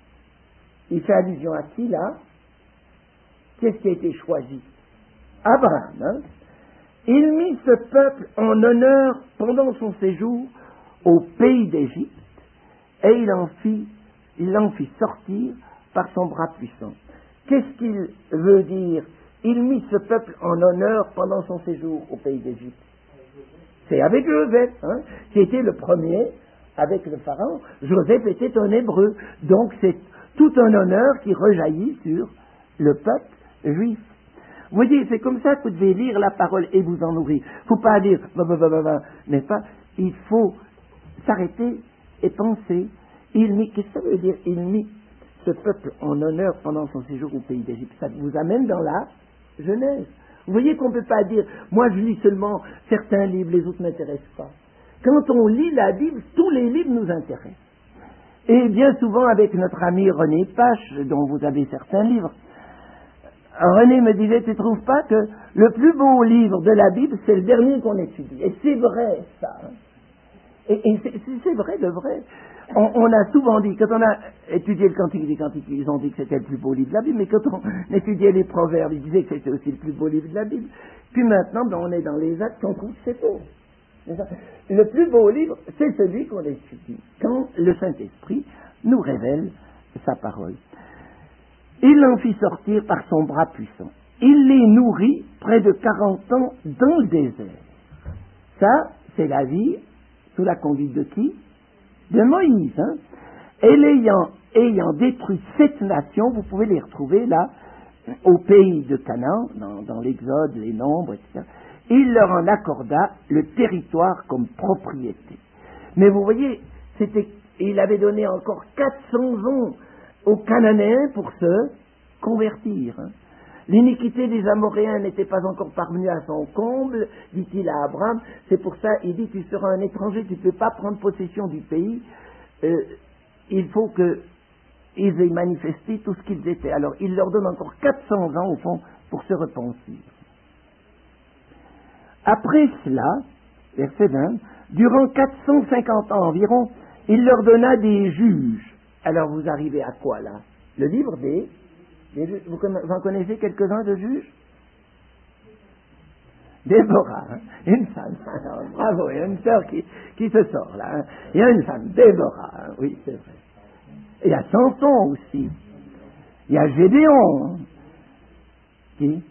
Il fait allusion à qui là? Qu'est-ce qui a été choisi? Abraham. Hein? Il mit ce peuple en honneur pendant son séjour au pays d'Égypte et il en fit, il l'en fit sortir par son bras puissant. Qu'est-ce qu'il veut dire? Il mit ce peuple en honneur pendant son séjour au pays d'Égypte. C'est avec Joseph, hein, qui était le premier avec le pharaon. Joseph était un hébreu, donc c'est tout un honneur qui rejaillit sur le peuple juif. Vous voyez, c'est comme ça que vous devez lire la parole et vous en nourrir. Il ne faut pas dire, bah, bah, bah, bah, bah, n'est-ce pas? Il faut s'arrêter et penser. Il mit, qu'est-ce que ça veut dire? Il mit ce peuple en honneur pendant son séjour au pays d'Égypte. Ça vous amène dans la Genèse. Vous voyez qu'on ne peut pas dire, moi je lis seulement certains livres, les autres ne m'intéressent pas. Quand on lit la Bible, tous les livres nous intéressent. Et bien souvent avec notre ami René Pache, dont vous avez certains livres, René me disait, tu ne trouves pas que le plus beau livre de la Bible, c'est le dernier qu'on étudie? Et c'est vrai, ça. Hein. Et, et c'est, c'est vrai de vrai. On, on a souvent dit, quand on a étudié le Cantique des Cantiques, ils ont dit que c'était le plus beau livre de la Bible, mais quand on étudiait les Proverbes, ils disaient que c'était aussi le plus beau livre de la Bible. Puis maintenant, ben, on est dans les Actes, on trouve que c'est faux. Le plus beau livre, c'est celui qu'on étudie, quand le Saint-Esprit nous révèle sa parole. Il l'en fit sortir par son bras puissant. Il les nourrit près de quarante ans dans le désert. Ça, c'est la vie sous la conduite de qui? De Moïse. Hein? Et l'ayant, ayant détruit sept nations, vous pouvez les retrouver là, au pays de Canaan, dans, dans l'Exode, les Nombres, et cetera. Il leur en accorda le territoire comme propriété. Mais vous voyez, c'était, il avait donné encore quatre cents ans aux Cananéens pour se convertir. Hein. L'iniquité des Amoréens n'était pas encore parvenue à son comble, dit-il à Abraham. C'est pour ça il dit, tu seras un étranger, tu ne peux pas prendre possession du pays. Euh, il faut qu'ils aient manifesté tout ce qu'ils étaient. Alors il leur donne encore quatre cents ans au fond pour se repentir. Après cela, verset vingt, durant quatre cent cinquante ans environ, il leur donna des juges. Alors vous arrivez à quoi là? Le livre des, des juges. Vous, vous en connaissez quelques-uns de juges? Déborah, hein? Une femme. Alors, bravo, il y a une sœur qui, qui se sort là. Hein? Il y a une femme, Déborah, hein? Oui, c'est vrai. Et il y a Samson aussi. Il y a Gédéon. Hein? Qui?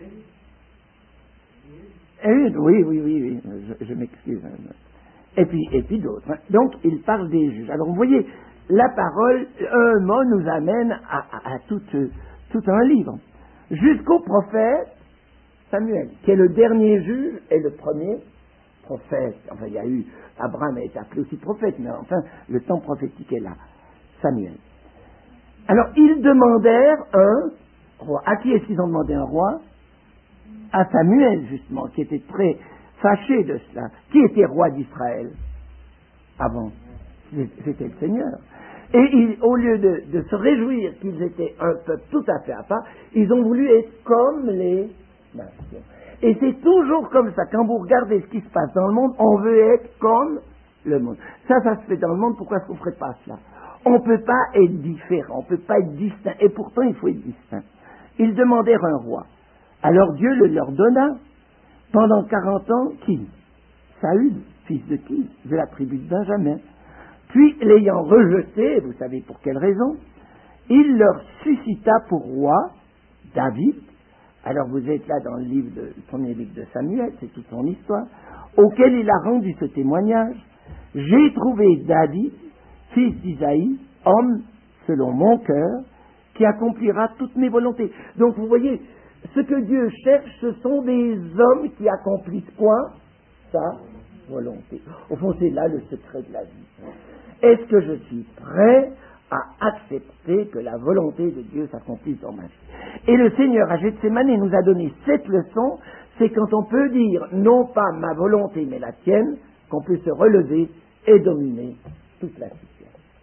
Une, oui, oui, oui, oui, je, je m'excuse. Et puis, et puis d'autres. Hein. Donc, il parle des juges. Alors, vous voyez, la parole, un mot nous amène à, à, à tout, tout un livre. Jusqu'au prophète Samuel, qui est le dernier juge et le premier prophète. Enfin, il y a eu, Abraham a été appelé aussi prophète, mais enfin, le temps prophétique est là. Samuel. Alors, ils demandèrent un roi. À qui est-ce qu'ils ont demandé un roi? À Samuel, justement, qui était très fâché de cela. Qui était roi d'Israël avant? C'était le Seigneur. Et ils, au lieu de, de se réjouir qu'ils étaient un peuple tout à fait à part, ils ont voulu être comme les nations. Et c'est toujours comme ça. Quand vous regardez ce qui se passe dans le monde, on veut être comme le monde. Ça, ça se fait dans le monde, pourquoi est-ce qu'on ne ferait pas cela? On ne peut pas être différent, on ne peut pas être distinct. Et pourtant, il faut être distinct. Ils demandèrent un roi. Alors Dieu le leur donna. Pendant quarante ans, qui? Saül, fils de qui? De la tribu de Benjamin. Puis, l'ayant rejeté, vous savez pour quelle raison, il leur suscita pour roi David. Alors vous êtes là dans le livre de, le premier livre de Samuel, c'est toute son histoire, auquel il a rendu ce témoignage. J'ai trouvé David, fils d'Isaïe, homme selon mon cœur, qui accomplira toutes mes volontés. Donc vous voyez, ce que Dieu cherche, ce sont des hommes qui accomplissent quoi? Sa volonté. Au fond, c'est là le secret de la vie. Est-ce que je suis prêt à accepter que la volonté de Dieu s'accomplisse dans ma vie? Et le Seigneur à Gethsémani nous a donné cette leçon, c'est quand on peut dire non pas ma volonté mais la tienne, qu'on peut se relever et dominer toute la situation.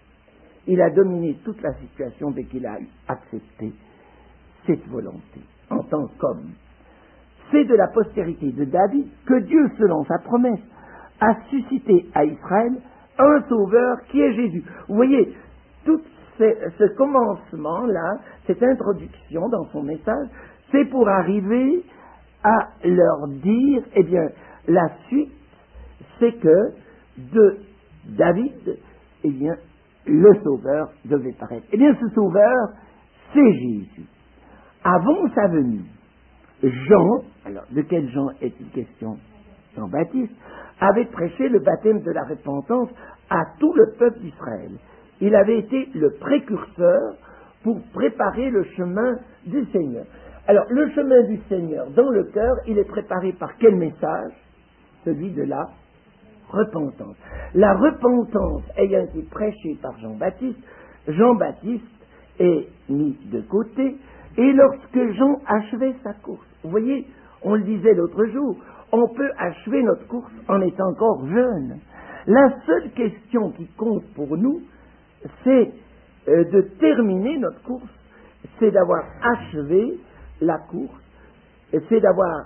Il a dominé toute la situation dès qu'il a accepté cette volonté en tant qu'homme. C'est de la postérité de David que Dieu, selon sa promesse, a suscité à Israël un sauveur qui est Jésus. Vous voyez, tout ce, ce commencement-là, cette introduction dans son message, c'est pour arriver à leur dire, eh bien, la suite, c'est que de David, eh bien, le sauveur devait paraître. Eh bien, ce sauveur, c'est Jésus. Avant sa venue, Jean, alors de quel Jean est-il question? Jean-Baptiste, avait prêché le baptême de la repentance à tout le peuple d'Israël. Il avait été le précurseur pour préparer le chemin du Seigneur. Alors, le chemin du Seigneur dans le cœur, il est préparé par quel message? Celui de la repentance. La repentance ayant été prêchée par Jean-Baptiste, Jean-Baptiste est mis de côté, et lorsque Jean achevait sa course, vous voyez, on le disait l'autre jour, on peut achever notre course en étant encore jeune. La seule question qui compte pour nous, c'est euh, de terminer notre course, c'est d'avoir achevé la course, et c'est d'avoir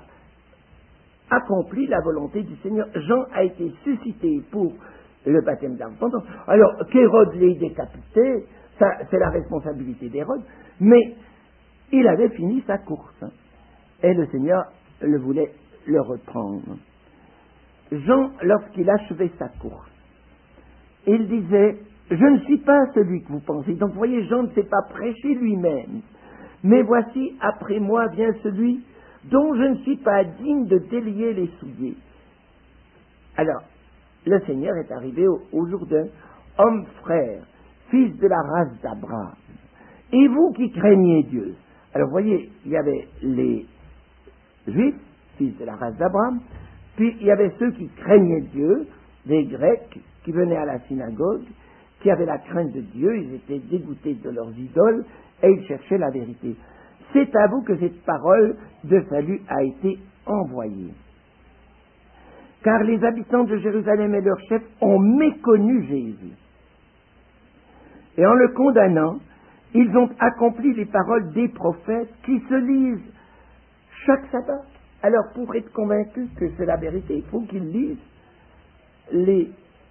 accompli la volonté du Seigneur. Jean a été suscité pour le baptême de la repentance. Alors, qu'Hérode l'ait décapité, ça, c'est la responsabilité d'Hérode, mais il avait fini sa course. Et le Seigneur le voulait le reprendre. Jean, lorsqu'il achevait sa course, il disait, je ne suis pas celui que vous pensez. Donc, vous voyez, Jean ne s'est pas prêché lui-même. Mais voici, après moi vient celui dont je ne suis pas digne de délier les souliers. Alors, le Seigneur est arrivé au, au jour d'un homme frère, fils de la race d'Abraham. Et vous qui craignez Dieu. Alors, vous voyez, il y avait les Juifs, fils de la race d'Abraham, puis il y avait ceux qui craignaient Dieu, les Grecs, qui venaient à la synagogue, qui avaient la crainte de Dieu, ils étaient dégoûtés de leurs idoles, et ils cherchaient la vérité. C'est à vous que cette parole de salut a été envoyée. Car les habitants de Jérusalem et leurs chefs ont méconnu Jésus. Et en le condamnant, ils ont accompli les paroles des prophètes qui se lisent chaque sabbat. Alors, pour être convaincus que c'est la vérité, il faut qu'ils lisent les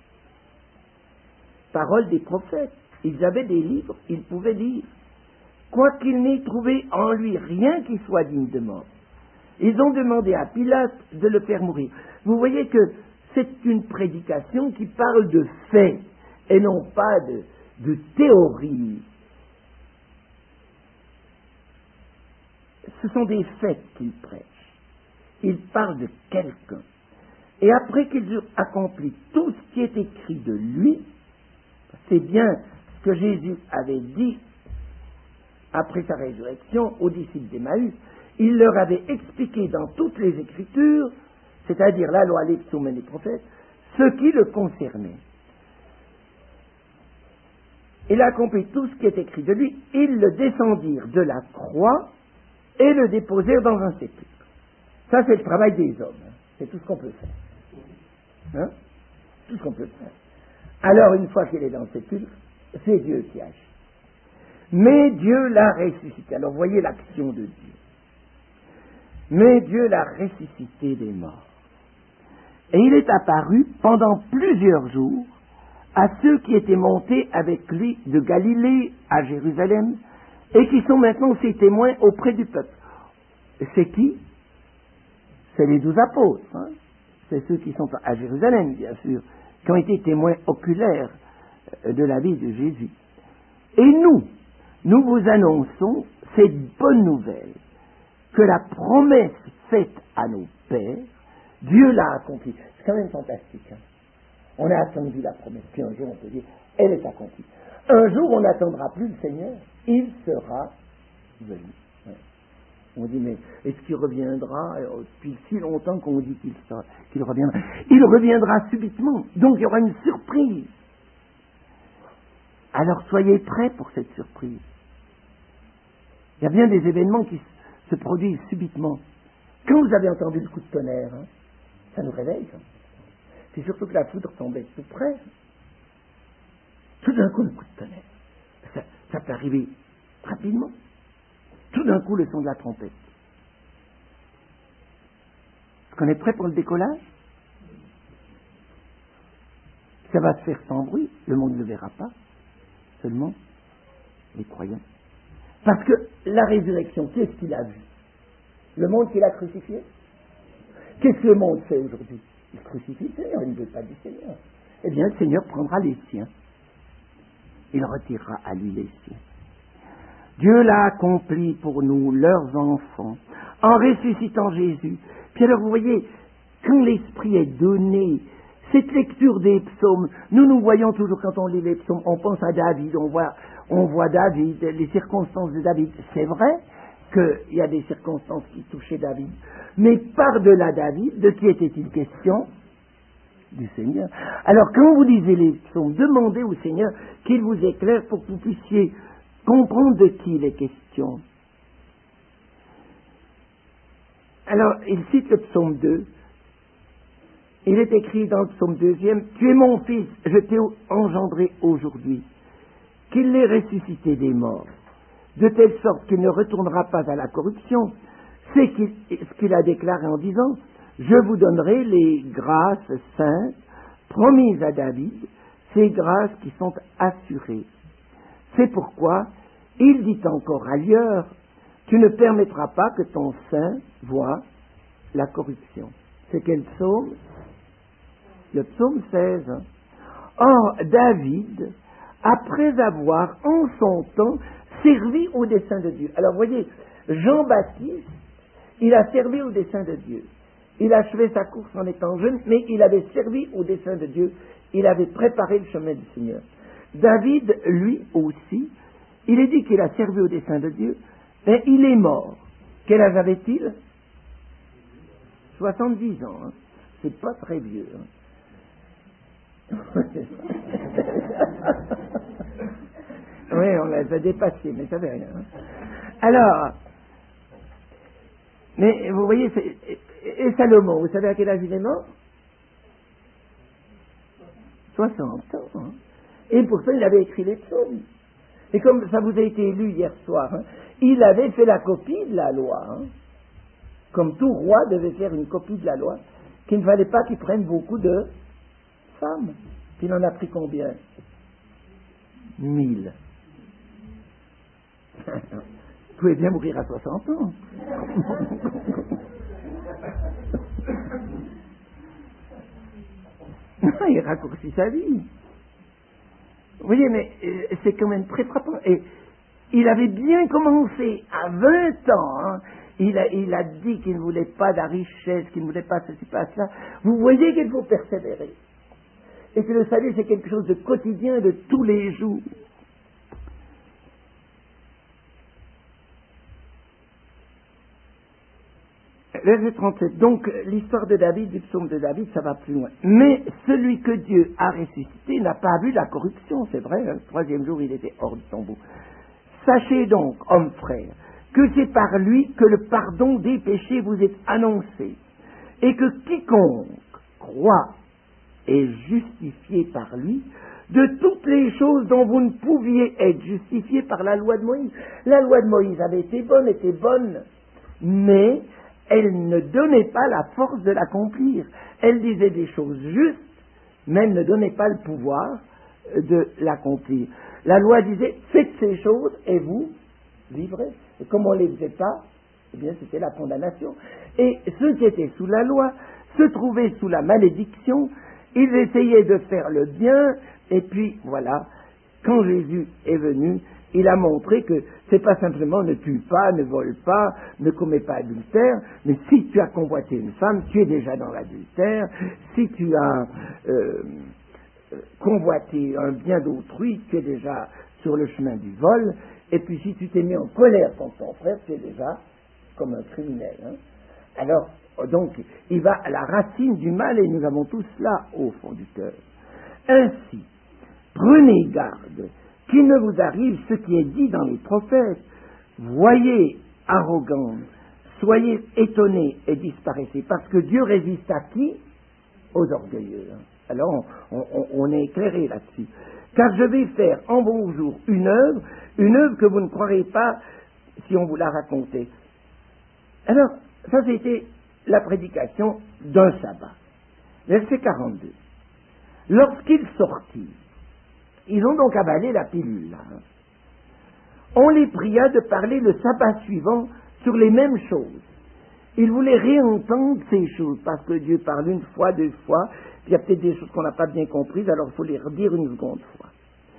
paroles des prophètes. Ils avaient des livres, ils pouvaient lire. Quoiqu'ils n'aient trouvé en lui rien qui soit digne de mort. Ils ont demandé à Pilate de le faire mourir. Vous voyez que c'est une prédication qui parle de faits et non pas de, de théorie. Ce sont des faits qu'ils prêchent. Ils parlent de quelqu'un. Et après qu'ils eurent accompli tout ce qui est écrit de lui, c'est bien ce que Jésus avait dit après sa résurrection aux disciples d'Emmaüs, il leur avait expliqué dans toutes les Écritures, c'est-à-dire la loi, les psaumes et les prophètes, ce qui le concernait. Il a accompli tout ce qui est écrit de lui, ils le descendirent de la croix et le déposèrent dans un sépulcre. Ça, c'est le travail des hommes. C'est tout ce qu'on peut faire. Hein? Tout ce qu'on peut faire. Alors, une fois qu'il est dans le sépulcre, c'est Dieu qui agit. Mais Dieu l'a ressuscité. Alors, voyez l'action de Dieu. mais Dieu l'a ressuscité des morts. Et il est apparu pendant plusieurs jours à ceux qui étaient montés avec lui de Galilée à Jérusalem et qui sont maintenant ses témoins auprès du peuple. C'est qui? C'est les douze apôtres. Hein? C'est ceux qui sont à Jérusalem, bien sûr, qui ont été témoins oculaires de la vie de Jésus. Et nous, nous vous annonçons cette bonne nouvelle, que la promesse faite à nos pères, Dieu l'a accomplie. C'est quand même fantastique. Hein? On a attendu la promesse, puis un jour on peut dire, elle est accomplie. Un jour on n'attendra plus le Seigneur, il sera venu. Ouais. On dit, mais est-ce qu'il reviendra? Alors, depuis si longtemps qu'on dit qu'il, sera, qu'il reviendra. Il reviendra subitement, donc il y aura une surprise. Alors soyez prêts pour cette surprise. Il y a bien des événements qui se produisent subitement. Quand vous avez entendu le coup de tonnerre, hein, ça nous réveille. Ça. C'est surtout que la foudre tombait tout près. Tout d'un coup, le coup de tonnerre. Ça, ça peut arriver rapidement. Tout d'un coup, le son de la trompette. Est-ce qu'on est prêt pour le décollage? Ça va se faire sans bruit. Le monde ne le verra pas. Seulement les croyants. Parce que la résurrection, qu'est-ce qu'il a vu? Le monde qu'il a crucifié? Qu'est-ce que le monde fait aujourd'hui? Il crucifie le Seigneur, il ne veut pas du Seigneur. Eh bien, le Seigneur prendra les siens. Il retirera à lui les siens. Dieu l'a accompli pour nous, leurs enfants, en ressuscitant Jésus. Puis alors, vous voyez, quand l'Esprit est donné, cette lecture des psaumes, nous nous voyons toujours quand on lit les psaumes, on pense à David, on voit, on voit David, les circonstances de David. C'est vrai qu'il y a des circonstances qui touchaient David, mais par-delà David, de qui était-il question? Du Seigneur. Alors quand vous lisez les psaumes, demandez au Seigneur qu'il vous éclaire pour que vous puissiez comprendre de qui il est question. Alors, il cite le psaume deux. Il est écrit dans le psaume deuxième, « Tu es mon fils, je t'ai engendré aujourd'hui, qu'il l'ait ressuscité des morts, de telle sorte qu'il ne retournera pas à la corruption. » C'est ce qu'il a déclaré en disant, « Je vous donnerai les grâces saintes promises à David, ces grâces qui sont assurées. » C'est pourquoi il dit encore ailleurs, « Tu ne permettras pas que ton sein voie la corruption. » C'est quel psaume? Le psaume seize. Or, David, après avoir en son temps servi au dessein de Dieu. Alors, voyez, Jean-Baptiste, il a servi au dessein de Dieu. Il achevait sa course en étant jeune, mais il avait servi au dessein de Dieu. Il avait préparé le chemin du Seigneur. David, lui aussi, il est dit qu'il a servi au dessein de Dieu, mais il est mort. Quel âge avait-il? soixante-dix ans. Hein. C'est pas très vieux. Hein. Oui, on les a dépassés, mais ça fait rien. Hein. Alors, mais vous voyez, c'est, et Salomon, vous savez à quel âge il est mort? soixante ans. Hein. Et pourtant, il avait écrit les psaumes. Et comme ça vous a été lu hier soir, hein, il avait fait la copie de la loi. Hein. Comme tout roi devait faire une copie de la loi, qu'il ne fallait pas qu'il prenne beaucoup de femmes. Il en a pris combien? Mille. Vous pouvez bien mourir à soixante ans. Il raccourcit sa vie. Vous voyez, mais euh, c'est quand même très frappant. Et il avait bien commencé à vingt ans. Hein, il, a, il a dit qu'il ne voulait pas de la richesse, qu'il ne voulait pas ceci, pas cela. Vous voyez qu'il faut persévérer. Et que le salut, c'est quelque chose de quotidien, de tous les jours. Verset trente-sept. Donc, l'histoire de David, du psaume de David, ça va plus loin. Mais celui que Dieu a ressuscité n'a pas vu la corruption, c'est vrai, hein, le troisième jour, il était hors du tombeau. Sachez donc, hommes frères, que c'est par lui que le pardon des péchés vous est annoncé, et que quiconque croit est justifié par lui de toutes les choses dont vous ne pouviez être justifié par la loi de Moïse. La loi de Moïse avait été bonne, était bonne, mais elle ne donnait pas la force de l'accomplir. Elle disait des choses justes, mais elle ne donnait pas le pouvoir de l'accomplir. La loi disait, faites ces choses et vous vivrez. Et comme on ne les faisait pas, eh bien c'était la condamnation. Et ceux qui étaient sous la loi se trouvaient sous la malédiction, ils essayaient de faire le bien, et puis voilà, quand Jésus est venu, il a montré que c'est pas simplement ne tue pas, ne vole pas, ne commets pas adultère, mais si tu as convoité une femme, tu es déjà dans l'adultère. Si tu as euh, convoité un bien d'autrui, tu es déjà sur le chemin du vol. Et puis si tu t'es mis en colère contre ton frère, tu es déjà comme un criminel. Hein. Alors, donc, il va à la racine du mal, et nous avons tous cela au fond du cœur. Ainsi, prenez garde qu'il ne vous arrive ce qui est dit dans les prophètes. Voyez, arrogants, soyez étonnés et disparaissez, parce que Dieu résiste à qui? Aux orgueilleux. Alors, on, on, on est éclairé là-dessus. Car je vais faire en bon jour une œuvre, une œuvre que vous ne croirez pas si on vous la racontait. Alors, ça c'était la prédication d'un sabbat. Verset quarante-deux. Lorsqu'ils sortirent, ils ont donc avalé la pilule là. Hein. On les pria de parler le sabbat suivant sur les mêmes choses. Ils voulaient réentendre ces choses, parce que Dieu parle une fois, deux fois, puis il y a peut-être des choses qu'on n'a pas bien comprises, alors il faut les redire une seconde fois.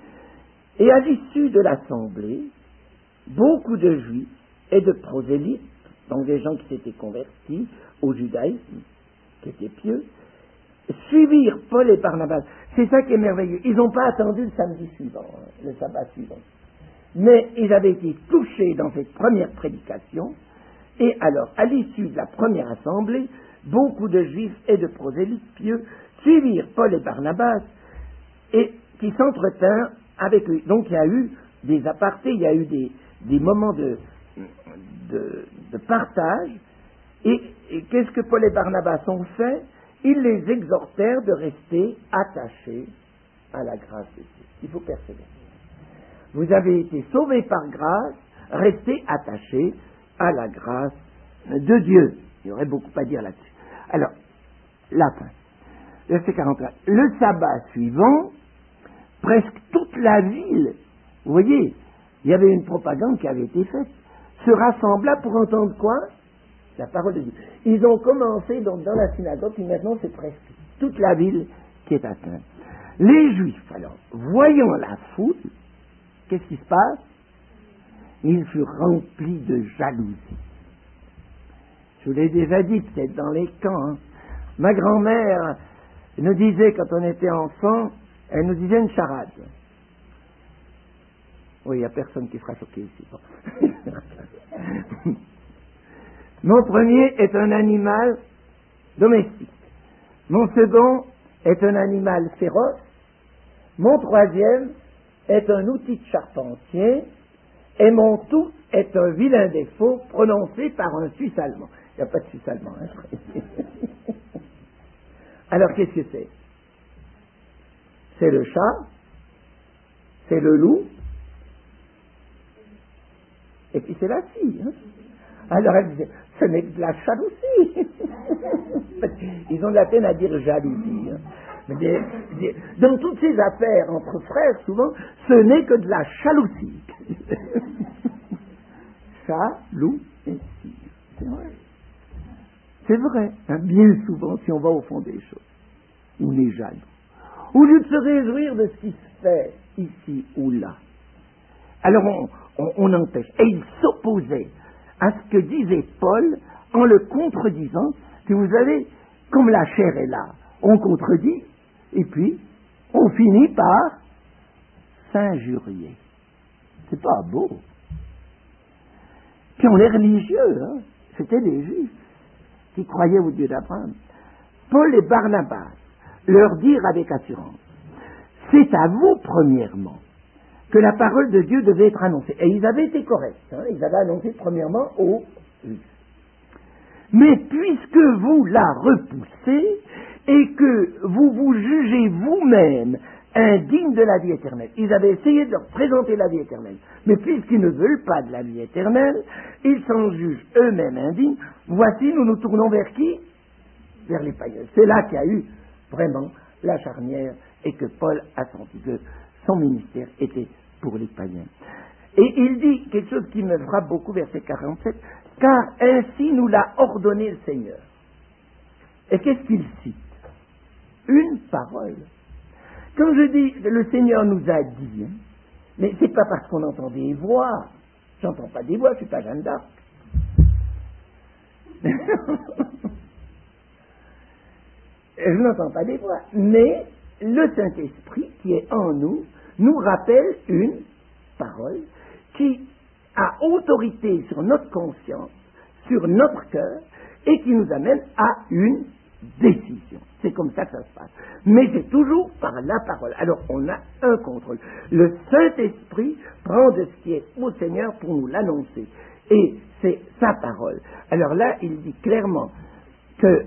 Et à l'issue de l'assemblée, beaucoup de juifs et de prosélytes, donc des gens qui s'étaient convertis au judaïsme, qui étaient pieux, suivirent Paul et Barnabas. C'est ça qui est merveilleux. Ils n'ont pas attendu le samedi suivant, hein, le sabbat suivant. Mais ils avaient été touchés dans cette première prédication, et alors, à l'issue de la première assemblée, beaucoup de juifs et de prosélytes pieux suivirent Paul et Barnabas, et qui s'entretinrent avec eux. Donc il y a eu des apartés, il y a eu des, des moments de, de, de partage, et, et qu'est-ce que Paul et Barnabas ont fait? Ils les exhortèrent de rester attachés à la grâce de Dieu. Il faut persévérer. Vous avez été sauvés par grâce, restez attachés à la grâce de Dieu. Il y aurait beaucoup à dire là-dessus. Alors, la fin. Verset quarante-trois. Le sabbat suivant, presque toute la ville, vous voyez, il y avait une propagande qui avait été faite, se rassembla pour entendre quoi? La parole de Dieu. Ils ont commencé donc dans la synagogue, et maintenant c'est presque toute la ville qui est atteinte. Les Juifs, alors, voyant la foule, qu'est-ce qui se passe? Ils furent remplis de jalousie. Je vous l'ai déjà dit, peut-être dans les camps. Hein. Ma grand-mère nous disait, quand on était enfant, elle nous disait une charade. Oui, il n'y a personne qui sera choqué ici. Bon. Mon premier est un animal domestique. Mon second est un animal féroce. Mon troisième est un outil de charpentier. Et mon tout est un vilain défaut prononcé par un Suisse allemand. Il n'y a pas de Suisse allemand. Hein. Alors qu'est-ce que c'est? C'est le chat, c'est le loup, et puis c'est la fille. Hein. Alors elle disait, ce n'est que de la jalousie. Ils ont de la peine à dire jalousie. Hein. Mais des, des, dans toutes ces affaires entre frères, souvent, ce n'est que de la jalousie. Chat, loup et fille. C'est vrai. C'est vrai. Hein, bien souvent, si on va au fond des choses, on est jaloux. Au lieu de se réjouir de ce qui se fait ici ou là. Alors on, on, on empêche. Et il s'opposait à ce que disait Paul en le contredisant, que vous avez, comme la chair est là, on contredit, et puis on finit par s'injurier. C'est pas beau. Puis on est religieux, hein. C'était des juifs qui croyaient au Dieu d'Abraham. Paul et Barnabas leur dirent avec assurance, c'est à vous premièrement que la parole de Dieu devait être annoncée. Et ils avaient été corrects, hein. Ils avaient annoncé premièrement aux juifs. Mais puisque vous la repoussez et que vous vous jugez vous-même indignes de la vie éternelle. Ils avaient essayé de leur présenter la vie éternelle. Mais puisqu'ils ne veulent pas de la vie éternelle, ils s'en jugent eux-mêmes indignes. Voici, nous nous tournons vers qui? Vers les païens. C'est là qu'il y a eu vraiment la charnière et que Paul a senti que son ministère était pour les païens. Et il dit quelque chose qui me frappe beaucoup, verset quarante-sept, « Car ainsi nous l'a ordonné le Seigneur. » Et qu'est-ce qu'il cite? Une parole. Quand je dis « le Seigneur nous a dit hein, », mais c'est pas parce qu'on entend des voix. J'entends pas des voix, je suis pas Jeanne d'Arc. Je n'entends pas des voix. Mais le Saint-Esprit qui est en nous nous rappelle une parole qui a autorité sur notre conscience, sur notre cœur, et qui nous amène à une décision. C'est comme ça que ça se passe. Mais c'est toujours par la parole. Alors on a un contrôle. Le Saint-Esprit prend de ce qui est au Seigneur pour nous l'annoncer. Et c'est sa parole. Alors là, il dit clairement que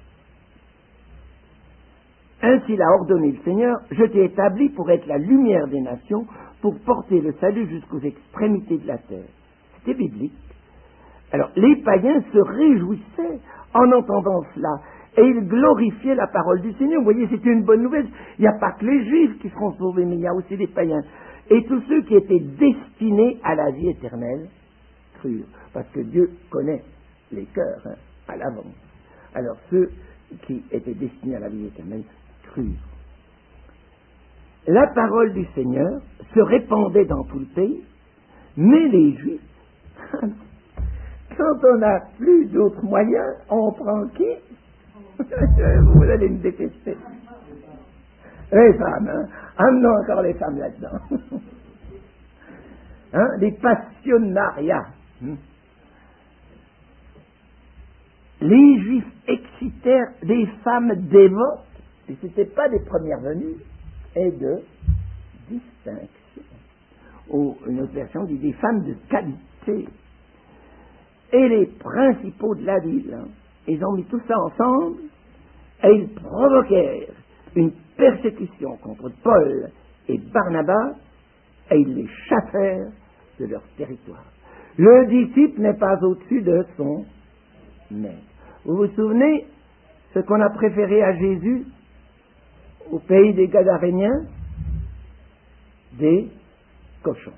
ainsi l'a ordonné le Seigneur, je t'ai établi pour être la lumière des nations, pour porter le salut jusqu'aux extrémités de la terre. C'était biblique. Alors, les païens se réjouissaient en entendant cela, et ils glorifiaient la parole du Seigneur. Vous voyez, c'était une bonne nouvelle. Il n'y a pas que les Juifs qui seront sauvés, mais il y a aussi les païens. Et tous ceux qui étaient destinés à la vie éternelle crurent, parce que Dieu connaît les cœurs hein, à l'avance. Alors, ceux qui étaient destinés à la vie éternelle crurent. La parole du Seigneur se répandait dans tout le pays, mais les Juifs, quand on n'a plus d'autres moyens, on prend qui? Vous allez me détester. Les femmes, hein? Amenons encore les femmes là-dedans. Hein? Les passionnariats. Les Juifs excitèrent des femmes dévotes, et ce n'étaient pas des premières venues, et de distinction. Ou une autre version dit des femmes de qualité. Et les principaux de la ville, hein, ils ont mis tout ça ensemble, et ils provoquèrent une persécution contre Paul et Barnabas, et ils les chassèrent de leur territoire. Le disciple n'est pas au-dessus de son maître. Vous vous souvenez ce qu'on a préféré à Jésus au pays des Gadaréniens? Des cochons.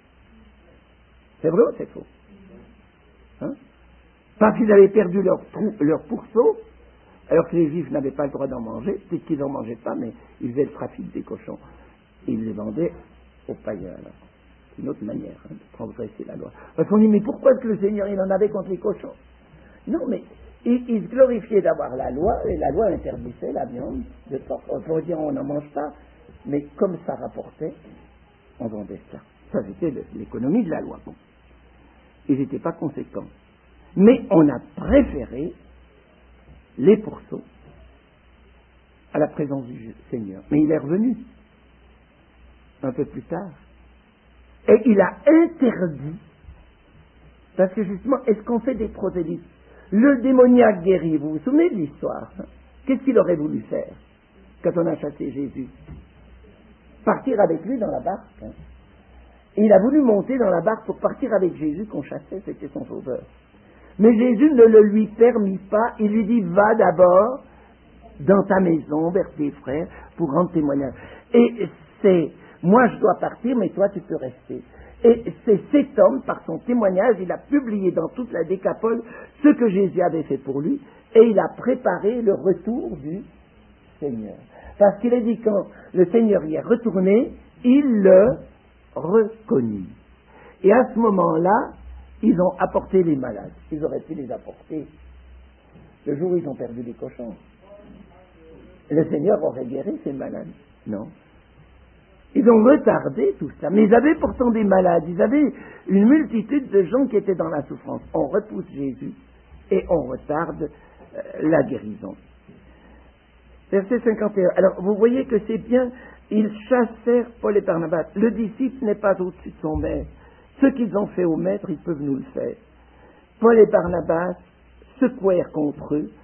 C'est vrai ou c'est faux? Hein? Parce qu'ils avaient perdu leur, trou, leur pourceau, alors que les Juifs n'avaient pas le droit d'en manger. Peut-être qu'ils n'en mangeaient pas, mais ils faisaient le trafic des cochons. Et ils les vendaient aux païens. C'est une autre manière hein, de transgresser la loi. Parce qu'on dit, mais pourquoi est-ce que le Seigneur il en avait contre les cochons? Non, mais ils, ils glorifiaient d'avoir la loi, et la loi interdisait la viande de porc. On pourrait dire, on n'en mange pas, mais comme ça rapportait, on vendait ça. Ça, c'était l'économie de la loi. Bon. Ils n'étaient pas conséquents. Mais on a préféré les pourceaux à la présence du Seigneur. Mais il est revenu un peu plus tard. Et il a interdit, parce que justement, est-ce qu'on fait des prosélytes? Le démoniaque guéri, vous vous souvenez de l'histoire hein? Qu'est-ce qu'il aurait voulu faire quand on a chassé Jésus? Partir avec lui dans la barque. Hein? Et il a voulu monter dans la barque pour partir avec Jésus qu'on chassait, c'était son sauveur. Mais Jésus ne le lui permit pas, il lui dit, va d'abord dans ta maison, vers tes frères, pour rendre témoignage. Et c'est, moi je dois partir, mais toi tu peux rester. Et c'est cet homme, par son témoignage, il a publié dans toute la Décapole ce que Jésus avait fait pour lui, et il a préparé le retour du Seigneur. Parce qu'il a dit, quand le Seigneur y est retourné, il le reconnut. Et à ce moment-là, ils ont apporté les malades. Ils auraient pu les apporter le jour où ils ont perdu les cochons. Le Seigneur aurait guéri ces malades. Non. Ils ont retardé tout ça. Mais ils avaient pourtant des malades. Ils avaient une multitude de gens qui étaient dans la souffrance. On repousse Jésus et on retarde euh, la guérison. Verset cinquante et un. Alors, vous voyez que c'est bien, ils chassèrent Paul et Barnabas. Le disciple n'est pas au-dessus de son maître. Ce qu'ils ont fait au maître, ils peuvent nous le faire. Paul et Barnabas secouèrent contre eux